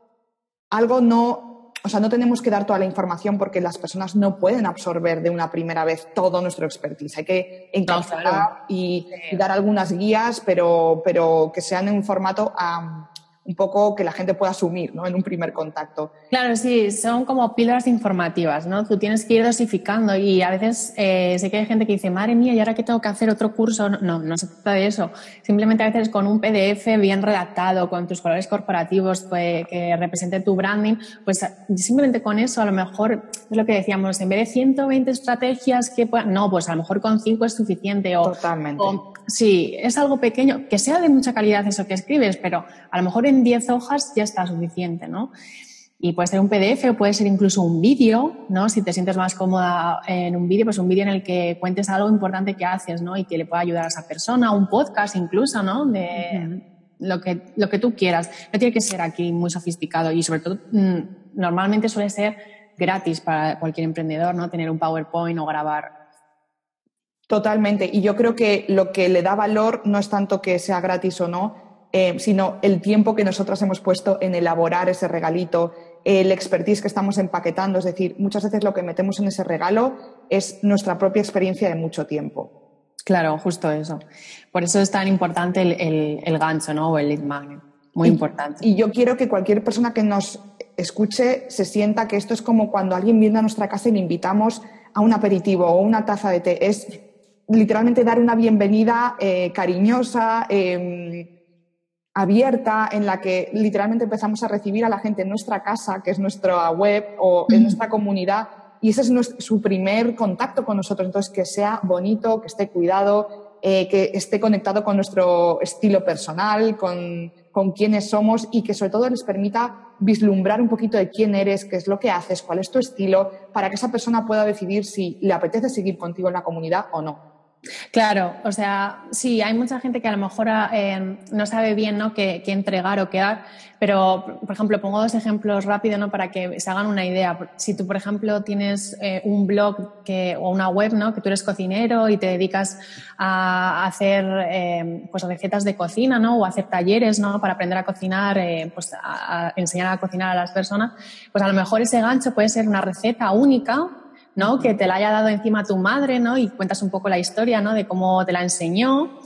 algo no tenemos que dar toda la información porque las personas no pueden absorber de una primera vez todo nuestro expertise. Hay que encapsular y dar algunas guías, pero que sean en un formato un poco que la gente pueda asumir, ¿no? En un primer contacto. Claro, sí, son como píldoras informativas, ¿no? Tú tienes que ir dosificando y a veces sé que hay gente que dice: madre mía, ¿y ahora qué tengo que hacer? ¿Otro curso? No se trata de eso. Simplemente a veces con un PDF bien redactado, con tus colores corporativos que represente tu branding, pues simplemente con eso a lo mejor es lo que decíamos, en vez de 120 estrategias no, pues a lo mejor con 5 es suficiente. Totalmente. Sí, es algo pequeño, que sea de mucha calidad eso que escribes, pero a lo mejor en 10 hojas ya está suficiente, ¿no? Y puede ser un PDF o puede ser incluso un vídeo, ¿no? Si te sientes más cómoda en un vídeo, pues un vídeo en el que cuentes algo importante que haces, ¿no? Y que le pueda ayudar a esa persona, un podcast incluso, ¿no? De lo que tú quieras. No tiene que ser aquí muy sofisticado y sobre todo normalmente suele ser gratis para cualquier emprendedor, ¿no? Tener un PowerPoint o grabar. Totalmente. Y yo creo que lo que le da valor no es tanto que sea gratis o no, sino el tiempo que nosotras hemos puesto en elaborar ese regalito, el expertise que estamos empaquetando. Es decir, muchas veces lo que metemos en ese regalo es nuestra propia experiencia de mucho tiempo. Claro, justo eso. Por eso es tan importante el gancho, ¿no? O el lead magnet. Muy importante. Y yo quiero que cualquier persona que nos escuche se sienta que esto es como cuando alguien viene a nuestra casa y le invitamos a un aperitivo o una taza de té. Es literalmente dar una bienvenida cariñosa, abierta, en la que literalmente empezamos a recibir a la gente en nuestra casa, que es nuestra web o en nuestra comunidad, y ese es su primer contacto con nosotros. Entonces, que sea bonito, que esté cuidado, que esté conectado con nuestro estilo personal, con con quiénes somos y que sobre todo les permita vislumbrar un poquito de quién eres, qué es lo que haces, cuál es tu estilo, para que esa persona pueda decidir si le apetece seguir contigo en la comunidad o no. Claro, o sea, sí, hay mucha gente que a lo mejor no sabe bien, ¿no?, qué entregar o qué dar, pero, por ejemplo, pongo 2 ejemplos rápidos, ¿no?, para que se hagan una idea. Si tú, por ejemplo, tienes un blog o una web, ¿no?, que tú eres cocinero y te dedicas a hacer pues recetas de cocina, ¿no?, o a hacer talleres, ¿no?, para aprender a cocinar, pues a enseñar a cocinar a las personas, pues a lo mejor ese gancho puede ser una receta única, ¿no?, que te la haya dado encima tu madre, ¿no?, y cuentas un poco la historia, ¿no?, de cómo te la enseñó.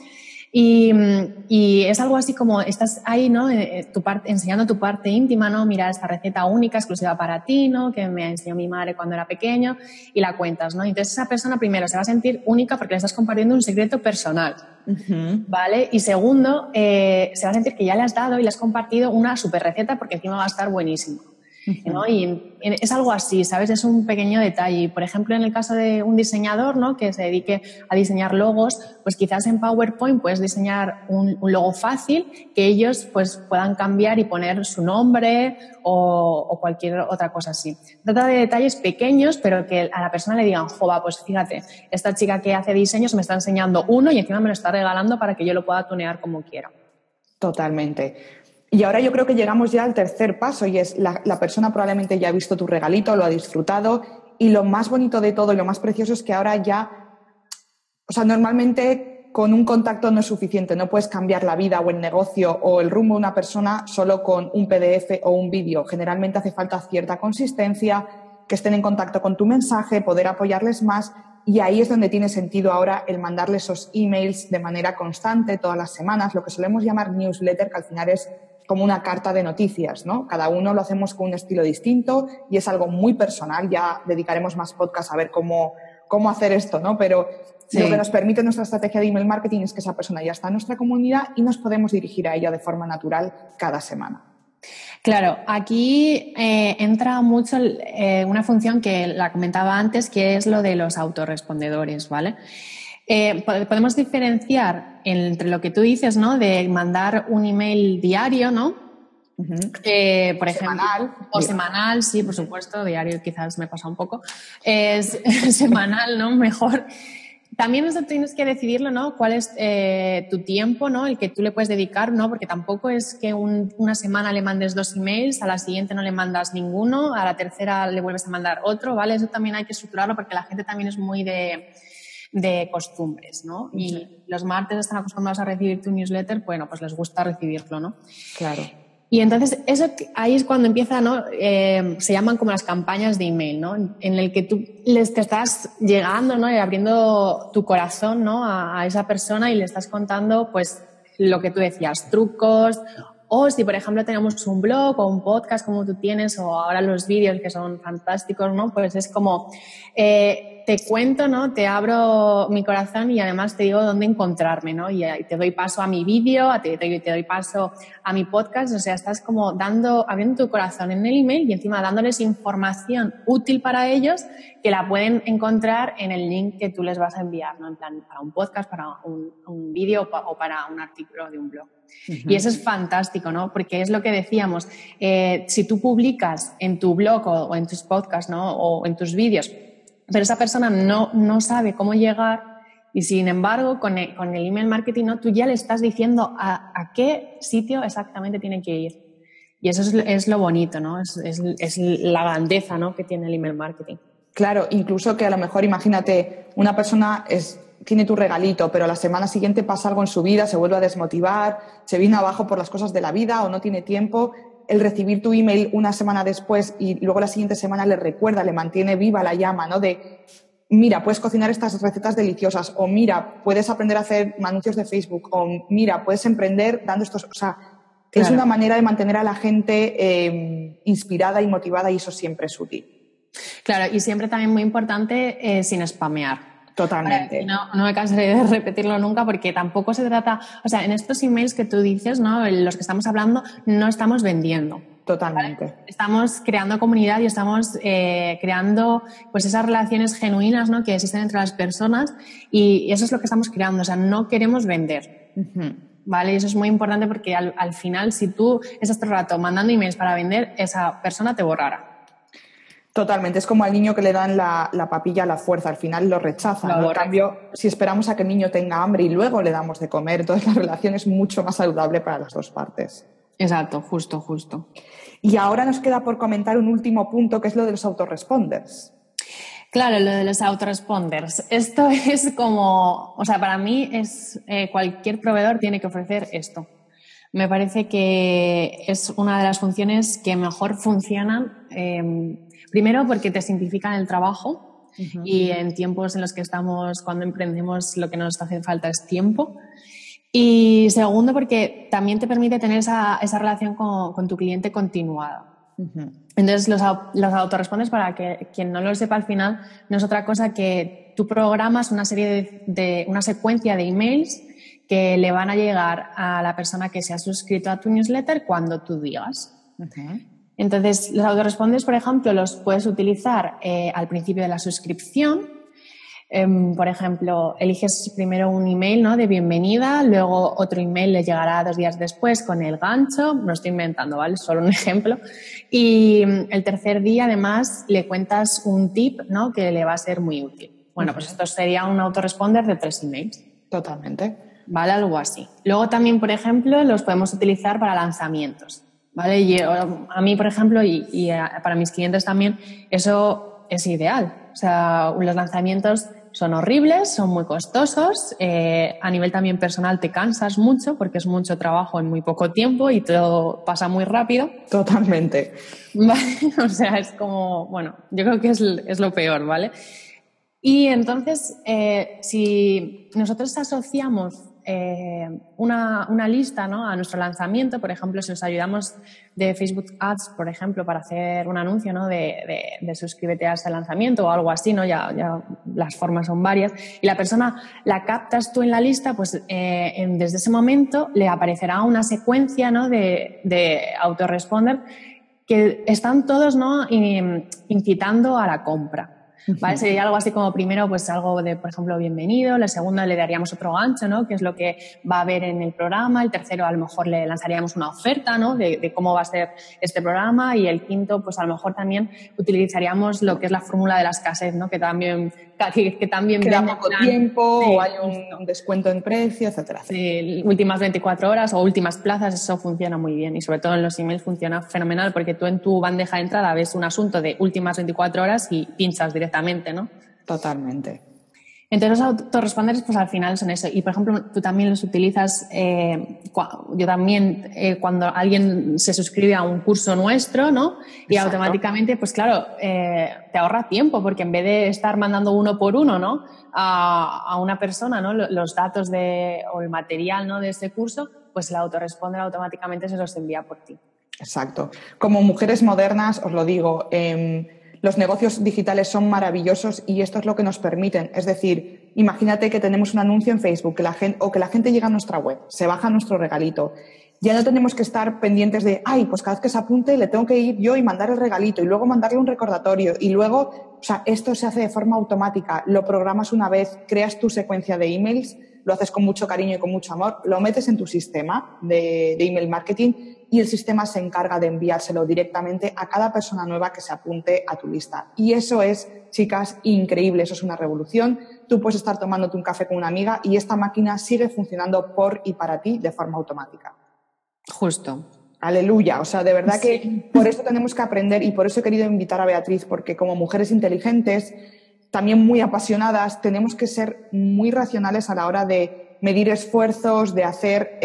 Y es algo así como estás ahí, ¿no?, enseñando tu parte íntima, ¿no?, mira esta receta única, exclusiva para ti, ¿no?, que me enseñó mi madre cuando era pequeño, y la cuentas, ¿no? Entonces esa persona primero se va a sentir única porque le estás compartiendo un secreto personal, ¿vale? Y segundo, se va a sentir que ya le has dado y le has compartido una super receta porque encima va a estar buenísimo, ¿no? Y es algo así, ¿sabes? Es un pequeño detalle. Por ejemplo, en el caso de un diseñador, ¿no?, que se dedique a diseñar logos, pues quizás en PowerPoint puedes diseñar un logo fácil que ellos pues puedan cambiar y poner su nombre o cualquier otra cosa así. Trata de detalles pequeños, pero que a la persona le digan, jova, pues fíjate, esta chica que hace diseños me está enseñando uno y encima me lo está regalando para que yo lo pueda tunear como quiera. Totalmente. Y ahora yo creo que llegamos ya al tercer paso y es la persona probablemente ya ha visto tu regalito, lo ha disfrutado y lo más bonito de todo y lo más precioso es que ahora ya, o sea, normalmente con un contacto no es suficiente, no puedes cambiar la vida o el negocio o el rumbo de una persona solo con un PDF o un vídeo. Generalmente hace falta cierta consistencia, que estén en contacto con tu mensaje, poder apoyarles más. Y ahí es donde tiene sentido ahora el mandarle esos emails de manera constante, todas las semanas, lo que solemos llamar newsletter, que al final es como una carta de noticias, ¿no? Cada uno lo hacemos con un estilo distinto y es algo muy personal. Ya dedicaremos más podcast a ver cómo hacer esto, ¿no? Pero sí, lo que nos permite nuestra estrategia de email marketing es que esa persona ya está en nuestra comunidad y nos podemos dirigir a ella de forma natural cada semana. Claro, aquí entra mucho una función que la comentaba antes, que es lo de los autorrespondedores, ¿vale? Podemos diferenciar entre lo que tú dices, ¿no?, de mandar un email diario, ¿no? Por ejemplo, semanal. O semanal, sí, por supuesto, diario quizás me pasa un poco. Es semanal, ¿no? Mejor. También eso tienes que decidirlo, ¿no? Cuál es tu tiempo, ¿no?, el que tú le puedes dedicar, ¿no? Porque tampoco es que una semana le mandes 2 emails, a la siguiente no le mandas ninguno, a la tercera le vuelves a mandar otro, ¿vale? Eso también hay que estructurarlo porque la gente también es muy de costumbres, ¿no? Y los martes están acostumbrados a recibir tu newsletter, bueno, pues les gusta recibirlo, ¿no? Claro. Y entonces ahí es cuando empieza, ¿no? Se llaman como las campañas de email, ¿no? En el que tú te estás llegando, ¿no?, y abriendo tu corazón, ¿no?, a esa persona y le estás contando, pues, lo que tú decías, trucos, o si, por ejemplo, tenemos un blog o un podcast como tú tienes, o ahora los vídeos que son fantásticos, ¿no? Pues es como, te cuento, ¿no?, te abro mi corazón y además te digo dónde encontrarme, ¿no? Y te doy paso a mi vídeo, te doy paso a mi podcast, o sea, estás como abriendo tu corazón en el email y encima dándoles información útil para ellos que la pueden encontrar en el link que tú les vas a enviar, ¿no? En plan, para un podcast, para un vídeo o para un artículo de un blog. Y eso es fantástico, ¿no? Porque es lo que decíamos, si tú publicas en tu blog o en tus podcasts, ¿no?, o en tus vídeos, pero esa persona no sabe cómo llegar y sin embargo con el email marketing, ¿no?, tú ya le estás diciendo a qué sitio exactamente tiene que ir. Y eso es lo bonito, ¿no? Es la grandeza, ¿no?, que tiene el email marketing. Claro, incluso que a lo mejor, imagínate, una persona tiene tu regalito, pero la semana siguiente pasa algo en su vida, se vuelve a desmotivar, se viene abajo por las cosas de la vida o no tiene tiempo. El recibir tu email una semana después y luego la siguiente semana le recuerda, le mantiene viva la llama, ¿no? De, mira, puedes cocinar estas recetas deliciosas, o mira, puedes aprender a hacer anuncios de Facebook, o mira, puedes emprender dando estos... O sea, claro, es una manera de mantener a la gente inspirada y motivada y eso siempre es útil. Claro, y siempre también muy importante sin spamear. Totalmente. No me cansaré de repetirlo nunca porque tampoco se trata, o sea, en estos emails que tú dices, ¿no?, los que estamos hablando, no estamos vendiendo. Totalmente. ¿Vale? Estamos creando comunidad y estamos creando pues esas relaciones genuinas, ¿no?, que existen entre las personas y eso es lo que estamos creando, o sea, no queremos vender. ¿vale? Y eso es muy importante porque al final, si tú estás todo el rato mandando emails para vender, esa persona te borrará. Totalmente, es como al niño que le dan la papilla a la fuerza, al final lo rechaza, ¿no? En cambio, si esperamos a que el niño tenga hambre y luego le damos de comer, entonces la relación es mucho más saludable para las dos partes. Exacto, justo. Y ahora nos queda por comentar un último punto, que es lo de los autoresponders. Claro, lo de los autoresponders. Esto es como, o sea, para mí es cualquier proveedor tiene que ofrecer esto. Me parece que es una de las funciones que mejor funcionan. Primero, porque te simplifican el trabajo y en tiempos en los que estamos, cuando emprendemos, lo que nos hace falta es tiempo. Y segundo, porque también te permite tener esa relación con tu cliente continuada. Entonces, los autoresponders, para que quien no lo sepa al final, no es otra cosa que tú programas una serie una secuencia de emails que le van a llegar a la persona que se ha suscrito a tu newsletter cuando tú digas. Entonces, los autoresponders, por ejemplo, los puedes utilizar al principio de la suscripción. Por ejemplo, eliges primero un email, ¿no?, de bienvenida, luego otro email le llegará 2 días después con el gancho, me lo estoy inventando, ¿vale? Solo un ejemplo. Y el tercer día, además, le cuentas un tip, ¿no?, que le va a ser muy útil. Bueno, pues esto sería un autoresponder de 3 emails. Totalmente. ¿Vale? Algo así. Luego también, por ejemplo, los podemos utilizar para lanzamientos, ¿vale? Y a mí, por ejemplo, y para mis clientes también, eso es ideal. O sea, los lanzamientos son horribles, son muy costosos, a nivel también personal te cansas mucho porque es mucho trabajo en muy poco tiempo y todo pasa muy rápido. Totalmente. ¿Vale? O sea, es como, bueno, yo creo que es lo peor, ¿vale? Y entonces, si nosotros asociamos una lista, ¿no?, a nuestro lanzamiento, por ejemplo, si nos ayudamos de Facebook Ads, por ejemplo, para hacer un anuncio, ¿no?, de suscríbete a este lanzamiento o algo así, ¿no? Ya las formas son varias, y la persona la captas tú en la lista, pues desde ese momento le aparecerá una secuencia, ¿no?, de autoresponder que están todos, ¿no?, incitando a la compra. ¿Vale? Sería algo así como primero, pues algo de, por ejemplo, bienvenido. La segunda le daríamos otro gancho, ¿no?, que es lo que va a haber en el programa. El tercero, a lo mejor le lanzaríamos una oferta, ¿no?, de cómo va a ser este programa. Y el quinto, pues a lo mejor también utilizaríamos lo que es la fórmula de la escasez, ¿no?, que también queda poco tiempo, sí, o hay un descuento en precio, etcétera. Sí, últimas 24 horas o últimas plazas, eso funciona muy bien. Y sobre todo en los emails funciona fenomenal porque tú en tu bandeja de entrada ves un asunto de últimas 24 horas y pinchas directamente, ¿no? Totalmente. Entonces los autoresponders, pues al final son eso. Y por ejemplo, tú también los utilizas, yo también, cuando alguien se suscribe a un curso nuestro, ¿no? Y Exacto. Automáticamente, pues claro, te ahorra tiempo porque en vez de estar mandando uno por uno, ¿no?, a una persona, ¿no?, los datos o el material, ¿no?, de ese curso, pues el autoresponder automáticamente se los envía por ti. Exacto. Como mujeres modernas, os lo digo, los negocios digitales son maravillosos y esto es lo que nos permiten. Es decir, imagínate que tenemos un anuncio en Facebook que la gente llega a nuestra web, se baja nuestro regalito. Ya no tenemos que estar pendientes de, pues cada vez que se apunte le tengo que ir yo y mandar el regalito y luego mandarle un recordatorio y luego, o sea, esto se hace de forma automática. Lo programas una vez, creas tu secuencia de emails, lo haces con mucho cariño y con mucho amor, lo metes en tu sistema de email marketing y el sistema se encarga de enviárselo directamente a cada persona nueva que se apunte a tu lista. Y eso es, chicas, increíble. Eso es una revolución. Tú puedes estar tomándote un café con una amiga y esta máquina sigue funcionando por y para ti de forma automática. Justo. Aleluya. O sea, de verdad que por eso tenemos que aprender y por eso he querido invitar a Beatriz, porque como mujeres inteligentes, también muy apasionadas, tenemos que ser muy racionales a la hora de medir esfuerzos, de hacer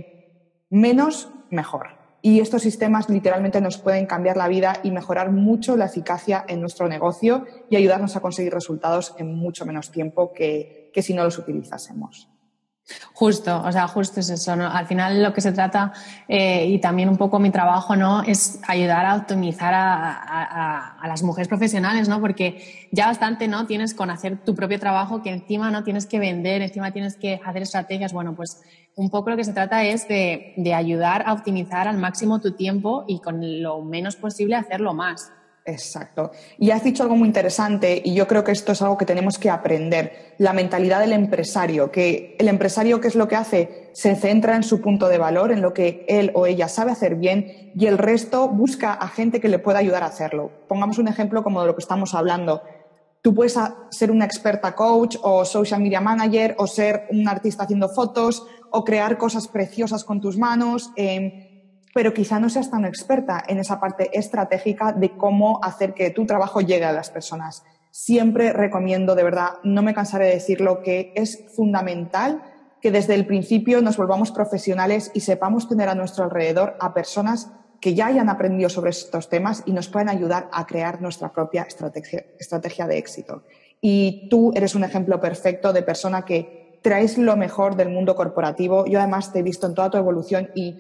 menos mejor. Y estos sistemas literalmente nos pueden cambiar la vida y mejorar mucho la eficacia en nuestro negocio y ayudarnos a conseguir resultados en mucho menos tiempo que si no los utilizásemos. Justo, o sea, justo es eso, ¿no? Al final lo que se trata, y también un poco mi trabajo, ¿no?, es ayudar a optimizar a las mujeres profesionales, ¿no? Porque ya bastante, ¿no?, tienes con hacer tu propio trabajo que encima no tienes que vender, encima tienes que hacer estrategias. Bueno, pues un poco lo que se trata es de ayudar a optimizar al máximo tu tiempo y con lo menos posible hacerlo más. Exacto. Y has dicho algo muy interesante y yo creo que esto es algo que tenemos que aprender. La mentalidad del empresario, que el empresario, ¿qué es lo que hace? Se centra en su punto de valor, en lo que él o ella sabe hacer bien y el resto busca a gente que le pueda ayudar a hacerlo. Pongamos un ejemplo como de lo que estamos hablando. Tú puedes ser una experta coach o social media manager o ser un artista haciendo fotos o crear cosas preciosas con tus manos, pero quizá no seas tan experta en esa parte estratégica de cómo hacer que tu trabajo llegue a las personas. Siempre recomiendo, de verdad, no me cansaré de decirlo, que es fundamental que desde el principio nos volvamos profesionales y sepamos tener a nuestro alrededor a personas que ya hayan aprendido sobre estos temas y nos puedan ayudar a crear nuestra propia estrategia de éxito. Y tú eres un ejemplo perfecto de persona que traes lo mejor del mundo corporativo. Yo además te he visto en toda tu evolución y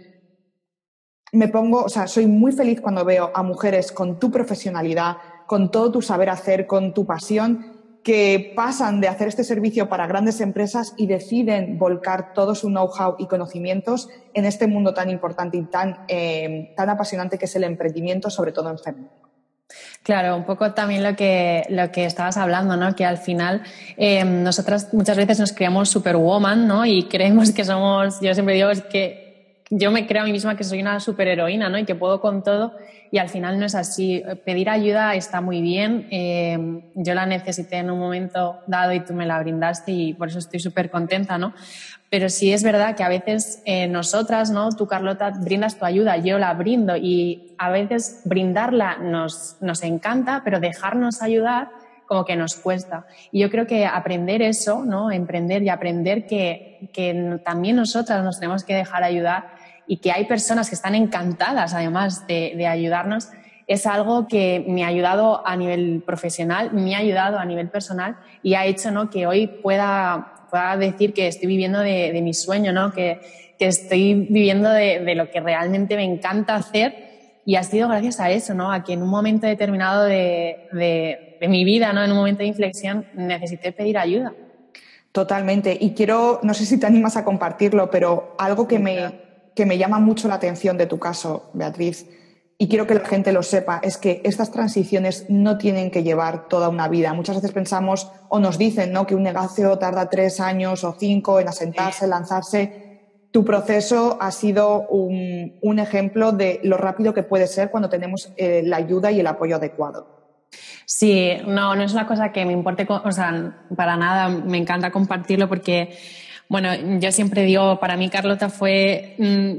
soy muy feliz cuando veo a mujeres con tu profesionalidad, con todo tu saber hacer, con tu pasión, que pasan de hacer este servicio para grandes empresas y deciden volcar todo su know-how y conocimientos en este mundo tan importante y tan apasionante que es el emprendimiento, sobre todo en femenino. Claro, un poco también lo que estabas hablando, ¿no? Que al final nosotras muchas veces nos creamos superwoman, ¿no? Y creemos que somos, yo siempre digo, es que yo me creo a mí misma que soy una superheroína, ¿no? Y que puedo con todo y al final no es así. Pedir ayuda está muy bien. Yo la necesité en un momento dado y tú me la brindaste y por eso estoy súper contenta, ¿no? Pero sí es verdad que a veces nosotras, ¿no? Tú, Carlota, brindas tu ayuda, yo la brindo y a veces brindarla nos encanta, pero dejarnos ayudar como que nos cuesta. Y yo creo que aprender eso, ¿no? Emprender y aprender que también nosotras nos tenemos que dejar ayudar y que hay personas que están encantadas además de ayudarnos, es algo que me ha ayudado a nivel profesional, me ha ayudado a nivel personal y ha hecho, ¿no? Que hoy pueda decir que estoy viviendo de mi sueño, ¿no? Que estoy viviendo de lo que realmente me encanta hacer y ha sido gracias a eso, ¿no? A que en un momento determinado de mi vida, ¿no? En un momento de inflexión necesité pedir ayuda. Totalmente. Y no sé si te animas a compartirlo, pero algo que me llama mucho la atención de tu caso, Beatriz, y quiero que la gente lo sepa, es que estas transiciones no tienen que llevar toda una vida. Muchas veces pensamos o nos dicen, ¿no?, que un negocio tarda 3 años o 5 en asentarse, lanzarse. Tu proceso ha sido un ejemplo de lo rápido que puede ser cuando tenemos la ayuda y el apoyo adecuado. Sí, no es una cosa que me importe, o sea, para nada, me encanta compartirlo porque, bueno, yo siempre digo, para mí Carlota fue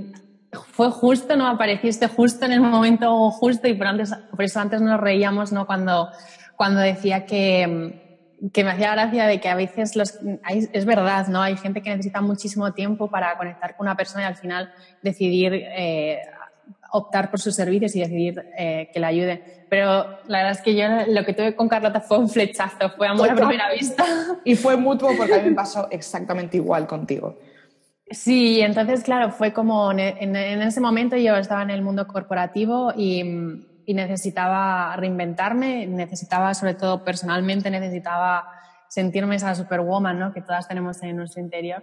justo, ¿no? Apareciste justo en el momento justo y por eso antes nos reíamos, ¿no? Cuando decía que me hacía gracia de que a veces es verdad, ¿no? Hay gente que necesita muchísimo tiempo para conectar con una persona y al final decidir optar por sus servicios y decidir que la ayude. Pero la verdad es que yo lo que tuve con Carlota fue un flechazo, fue amor a primera vista. Y fue mutuo porque a mí me pasó exactamente igual contigo. Sí, entonces, claro, fue como en ese momento yo estaba en el mundo corporativo y necesitaba reinventarme, necesitaba, sobre todo personalmente, necesitaba sentirme esa superwoman, ¿no?, que todas tenemos en nuestro interior.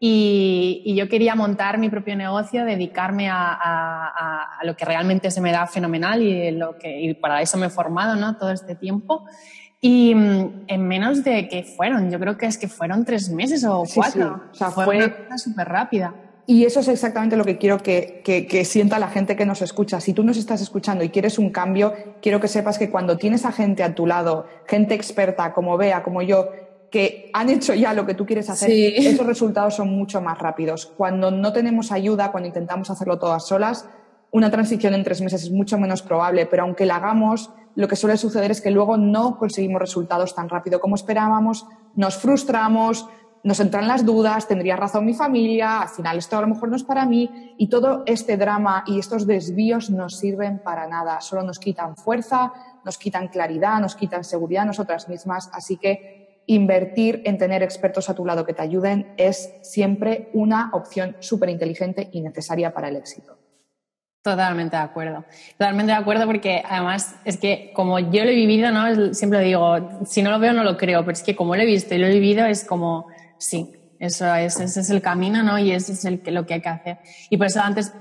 Y yo quería montar mi propio negocio, dedicarme a lo que realmente se me da fenomenal y para eso me he formado, ¿no?, todo este tiempo. Y en menos de que yo creo que fueron 3 meses o 4. Sí. O sea, fue una cosa súper rápida. Y eso es exactamente lo que quiero que sienta la gente que nos escucha. Si tú nos estás escuchando y quieres un cambio, quiero que sepas que cuando tienes a gente a tu lado, gente experta como Bea, como yo, que han hecho ya lo que tú quieres hacer, sí, esos resultados son mucho más rápidos. Cuando no tenemos ayuda, cuando intentamos hacerlo todas solas, una transición en 3 meses es mucho menos probable, pero aunque la hagamos, lo que suele suceder es que luego no conseguimos resultados tan rápido como esperábamos, nos frustramos, nos entran las dudas, tendría razón mi familia, al final esto a lo mejor no es para mí, y todo este drama y estos desvíos no sirven para nada, solo nos quitan fuerza, nos quitan claridad, nos quitan seguridad nosotras mismas, así que invertir en tener expertos a tu lado que te ayuden es siempre una opción súper inteligente y necesaria para el éxito. Totalmente de acuerdo porque además es que como yo lo he vivido, ¿no? Siempre digo, si no lo veo no lo creo, pero es que como lo he visto y lo he vivido es como, sí, ese es el camino, ¿no? Y ese es lo que hay que hacer. Y por eso antes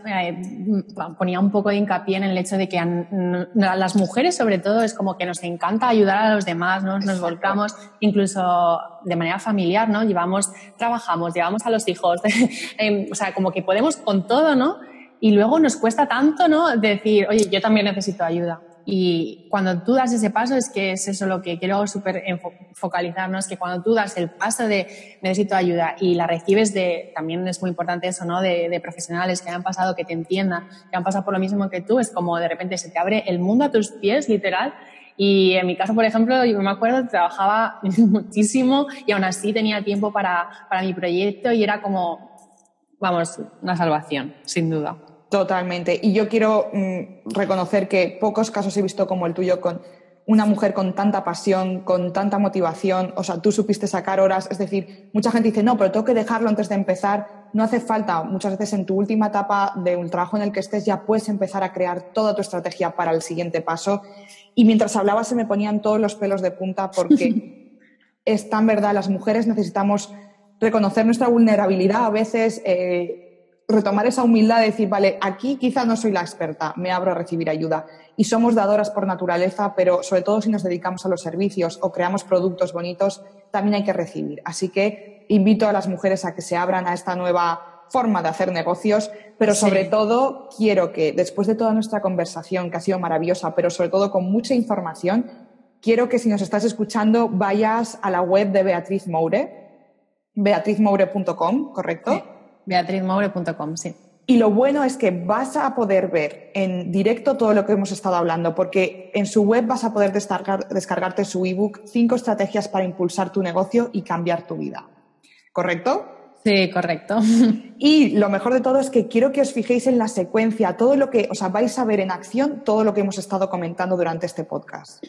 ponía un poco de hincapié en el hecho de que a las mujeres, sobre todo, es como que nos encanta ayudar a los demás, ¿no? Nos volcamos incluso de manera familiar, ¿no? Trabajamos, llevamos a los hijos, o sea, como que podemos con todo, ¿no? Y luego nos cuesta tanto, ¿no? Decir, oye, yo también necesito ayuda. Y cuando tú das ese paso, es que es eso lo que quiero súper focalizar, ¿no? Es que cuando tú das el paso de necesito ayuda y la recibes también es muy importante eso, ¿no? De profesionales que han pasado, que te entiendan, que han pasado por lo mismo que tú, es como de repente se te abre el mundo a tus pies, literal. Y en mi caso, por ejemplo, yo me acuerdo, trabajaba muchísimo y aún así tenía tiempo para mi proyecto y era como, vamos, una salvación, sin duda. Totalmente. Y yo quiero reconocer que pocos casos he visto como el tuyo, con una mujer con tanta pasión, con tanta motivación. O sea, tú supiste sacar horas. Es decir, mucha gente dice, no, pero tengo que dejarlo antes de empezar. No hace falta. Muchas veces en tu última etapa de un trabajo en el que estés ya puedes empezar a crear toda tu estrategia para el siguiente paso. Y mientras hablaba se me ponían todos los pelos de punta porque es tan verdad. Las mujeres necesitamos reconocer nuestra vulnerabilidad a veces, retomar esa humildad de decir, vale, aquí quizá no soy la experta, me abro a recibir ayuda. Y somos dadoras por naturaleza, pero sobre todo si nos dedicamos a los servicios o creamos productos bonitos, también hay que recibir. Así que invito a las mujeres a que se abran a esta nueva forma de hacer negocios, pero sobre todo quiero que después de toda nuestra conversación, que ha sido maravillosa, pero sobre todo con mucha información, quiero que si nos estás escuchando vayas a la web de Beatriz Moure, beatrizmoure.com, ¿correcto? Sí. beatrizmoure.com, sí. Y lo bueno es que vas a poder ver en directo todo lo que hemos estado hablando, porque en su web vas a poder descargarte su ebook 5 estrategias para impulsar tu negocio y cambiar tu vida. ¿Correcto? Sí, correcto. Y lo mejor de todo es que quiero que os fijéis en la secuencia, todo lo que, o sea, vais a ver en acción todo lo que hemos estado comentando durante este podcast.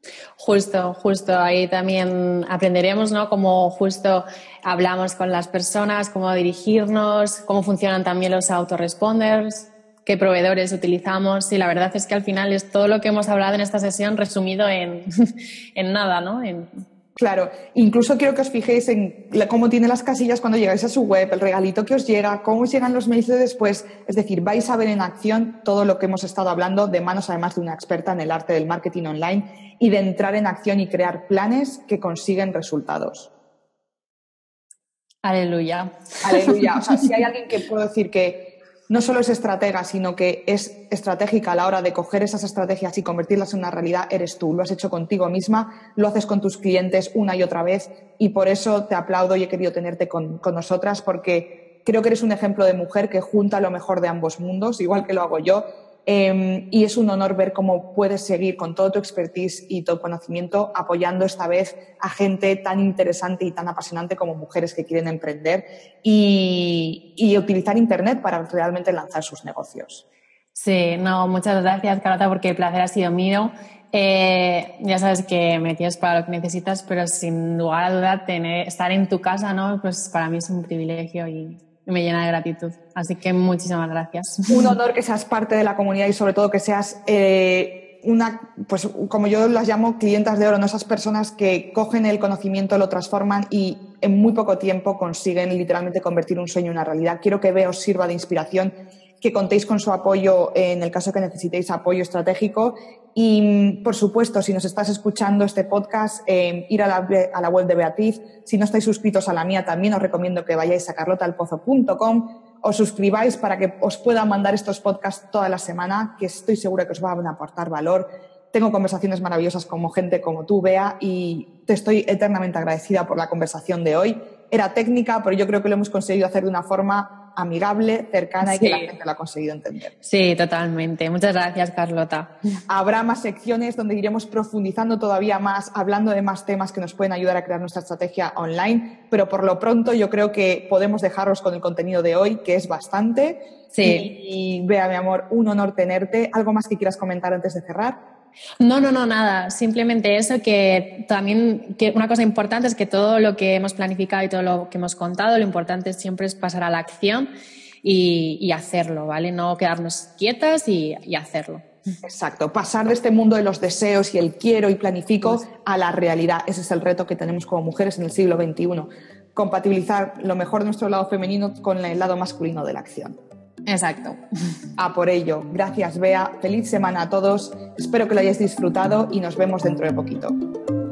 Justo, ahí también aprenderemos, ¿no? Cómo justo hablamos con las personas, cómo dirigirnos, cómo funcionan también los autoresponders, qué proveedores utilizamos. Y la verdad es que al final es todo lo que hemos hablado en esta sesión resumido en nada, ¿no? Claro, incluso quiero que os fijéis en cómo tiene las casillas cuando llegáis a su web, el regalito que os llega, cómo os llegan los mails de después. Es decir, vais a ver en acción todo lo que hemos estado hablando de manos además de una experta en el arte del marketing online y de entrar en acción y crear planes que consiguen resultados. Aleluya. Aleluya. O sea, si hay alguien que puedo decir que no solo es estratega, sino que es estratégica a la hora de coger esas estrategias y convertirlas en una realidad, eres tú. Lo has hecho contigo misma, lo haces con tus clientes una y otra vez y por eso te aplaudo y he querido tenerte con nosotras porque creo que eres un ejemplo de mujer que junta lo mejor de ambos mundos, igual que lo hago yo. Y es un honor ver cómo puedes seguir con todo tu expertise y tu conocimiento apoyando esta vez a gente tan interesante y tan apasionante como mujeres que quieren emprender y utilizar Internet para realmente lanzar sus negocios. Sí, no, muchas gracias, Carlota, porque el placer ha sido mío. Ya sabes que me tienes para lo que necesitas, pero sin lugar a duda estar en tu casa, ¿no? Pues para mí es un privilegio y me llena de gratitud. Así que muchísimas gracias. Un honor que seas parte de la comunidad y sobre todo que seas pues como yo las llamo, clientas de oro, ¿no? Esas personas que cogen el conocimiento, lo transforman y en muy poco tiempo consiguen literalmente convertir un sueño en una realidad. Quiero que os sirva de inspiración, que contéis con su apoyo en el caso que necesitéis apoyo estratégico y, por supuesto, si nos estás escuchando este podcast, ir a la web de Beatriz. Si no estáis suscritos a la mía, también os recomiendo que vayáis a carlotalpozo.com, os suscribáis para que os pueda mandar estos podcasts toda la semana, que estoy segura que os van a aportar valor. Tengo conversaciones maravillosas con gente como tú, Bea, y te estoy eternamente agradecida por la conversación de hoy. Era técnica, pero yo creo que lo hemos conseguido hacer de una forma amigable, cercana y que la gente lo ha conseguido entender. Sí, totalmente. Muchas gracias, Carlota. Habrá más secciones donde iremos profundizando todavía más, hablando de más temas que nos pueden ayudar a crear nuestra estrategia online, pero por lo pronto yo creo que podemos dejaros con el contenido de hoy, que es bastante. Sí. Y Bea, mi amor, un honor tenerte. ¿Algo más que quieras comentar antes de cerrar? No, nada. Simplemente eso, que también una cosa importante es que todo lo que hemos planificado y todo lo que hemos contado, lo importante siempre es pasar a la acción y hacerlo, ¿vale? No quedarnos quietas y hacerlo. Exacto, pasar de este mundo de los deseos y el quiero y planifico a la realidad. Ese es el reto que tenemos como mujeres en el siglo XXI. compatibilizar lo mejor de nuestro lado femenino con el lado masculino de la acción. Exacto. A por ello. Gracias, Bea. Feliz semana a todos. Espero que lo hayáis disfrutado y nos vemos dentro de poquito.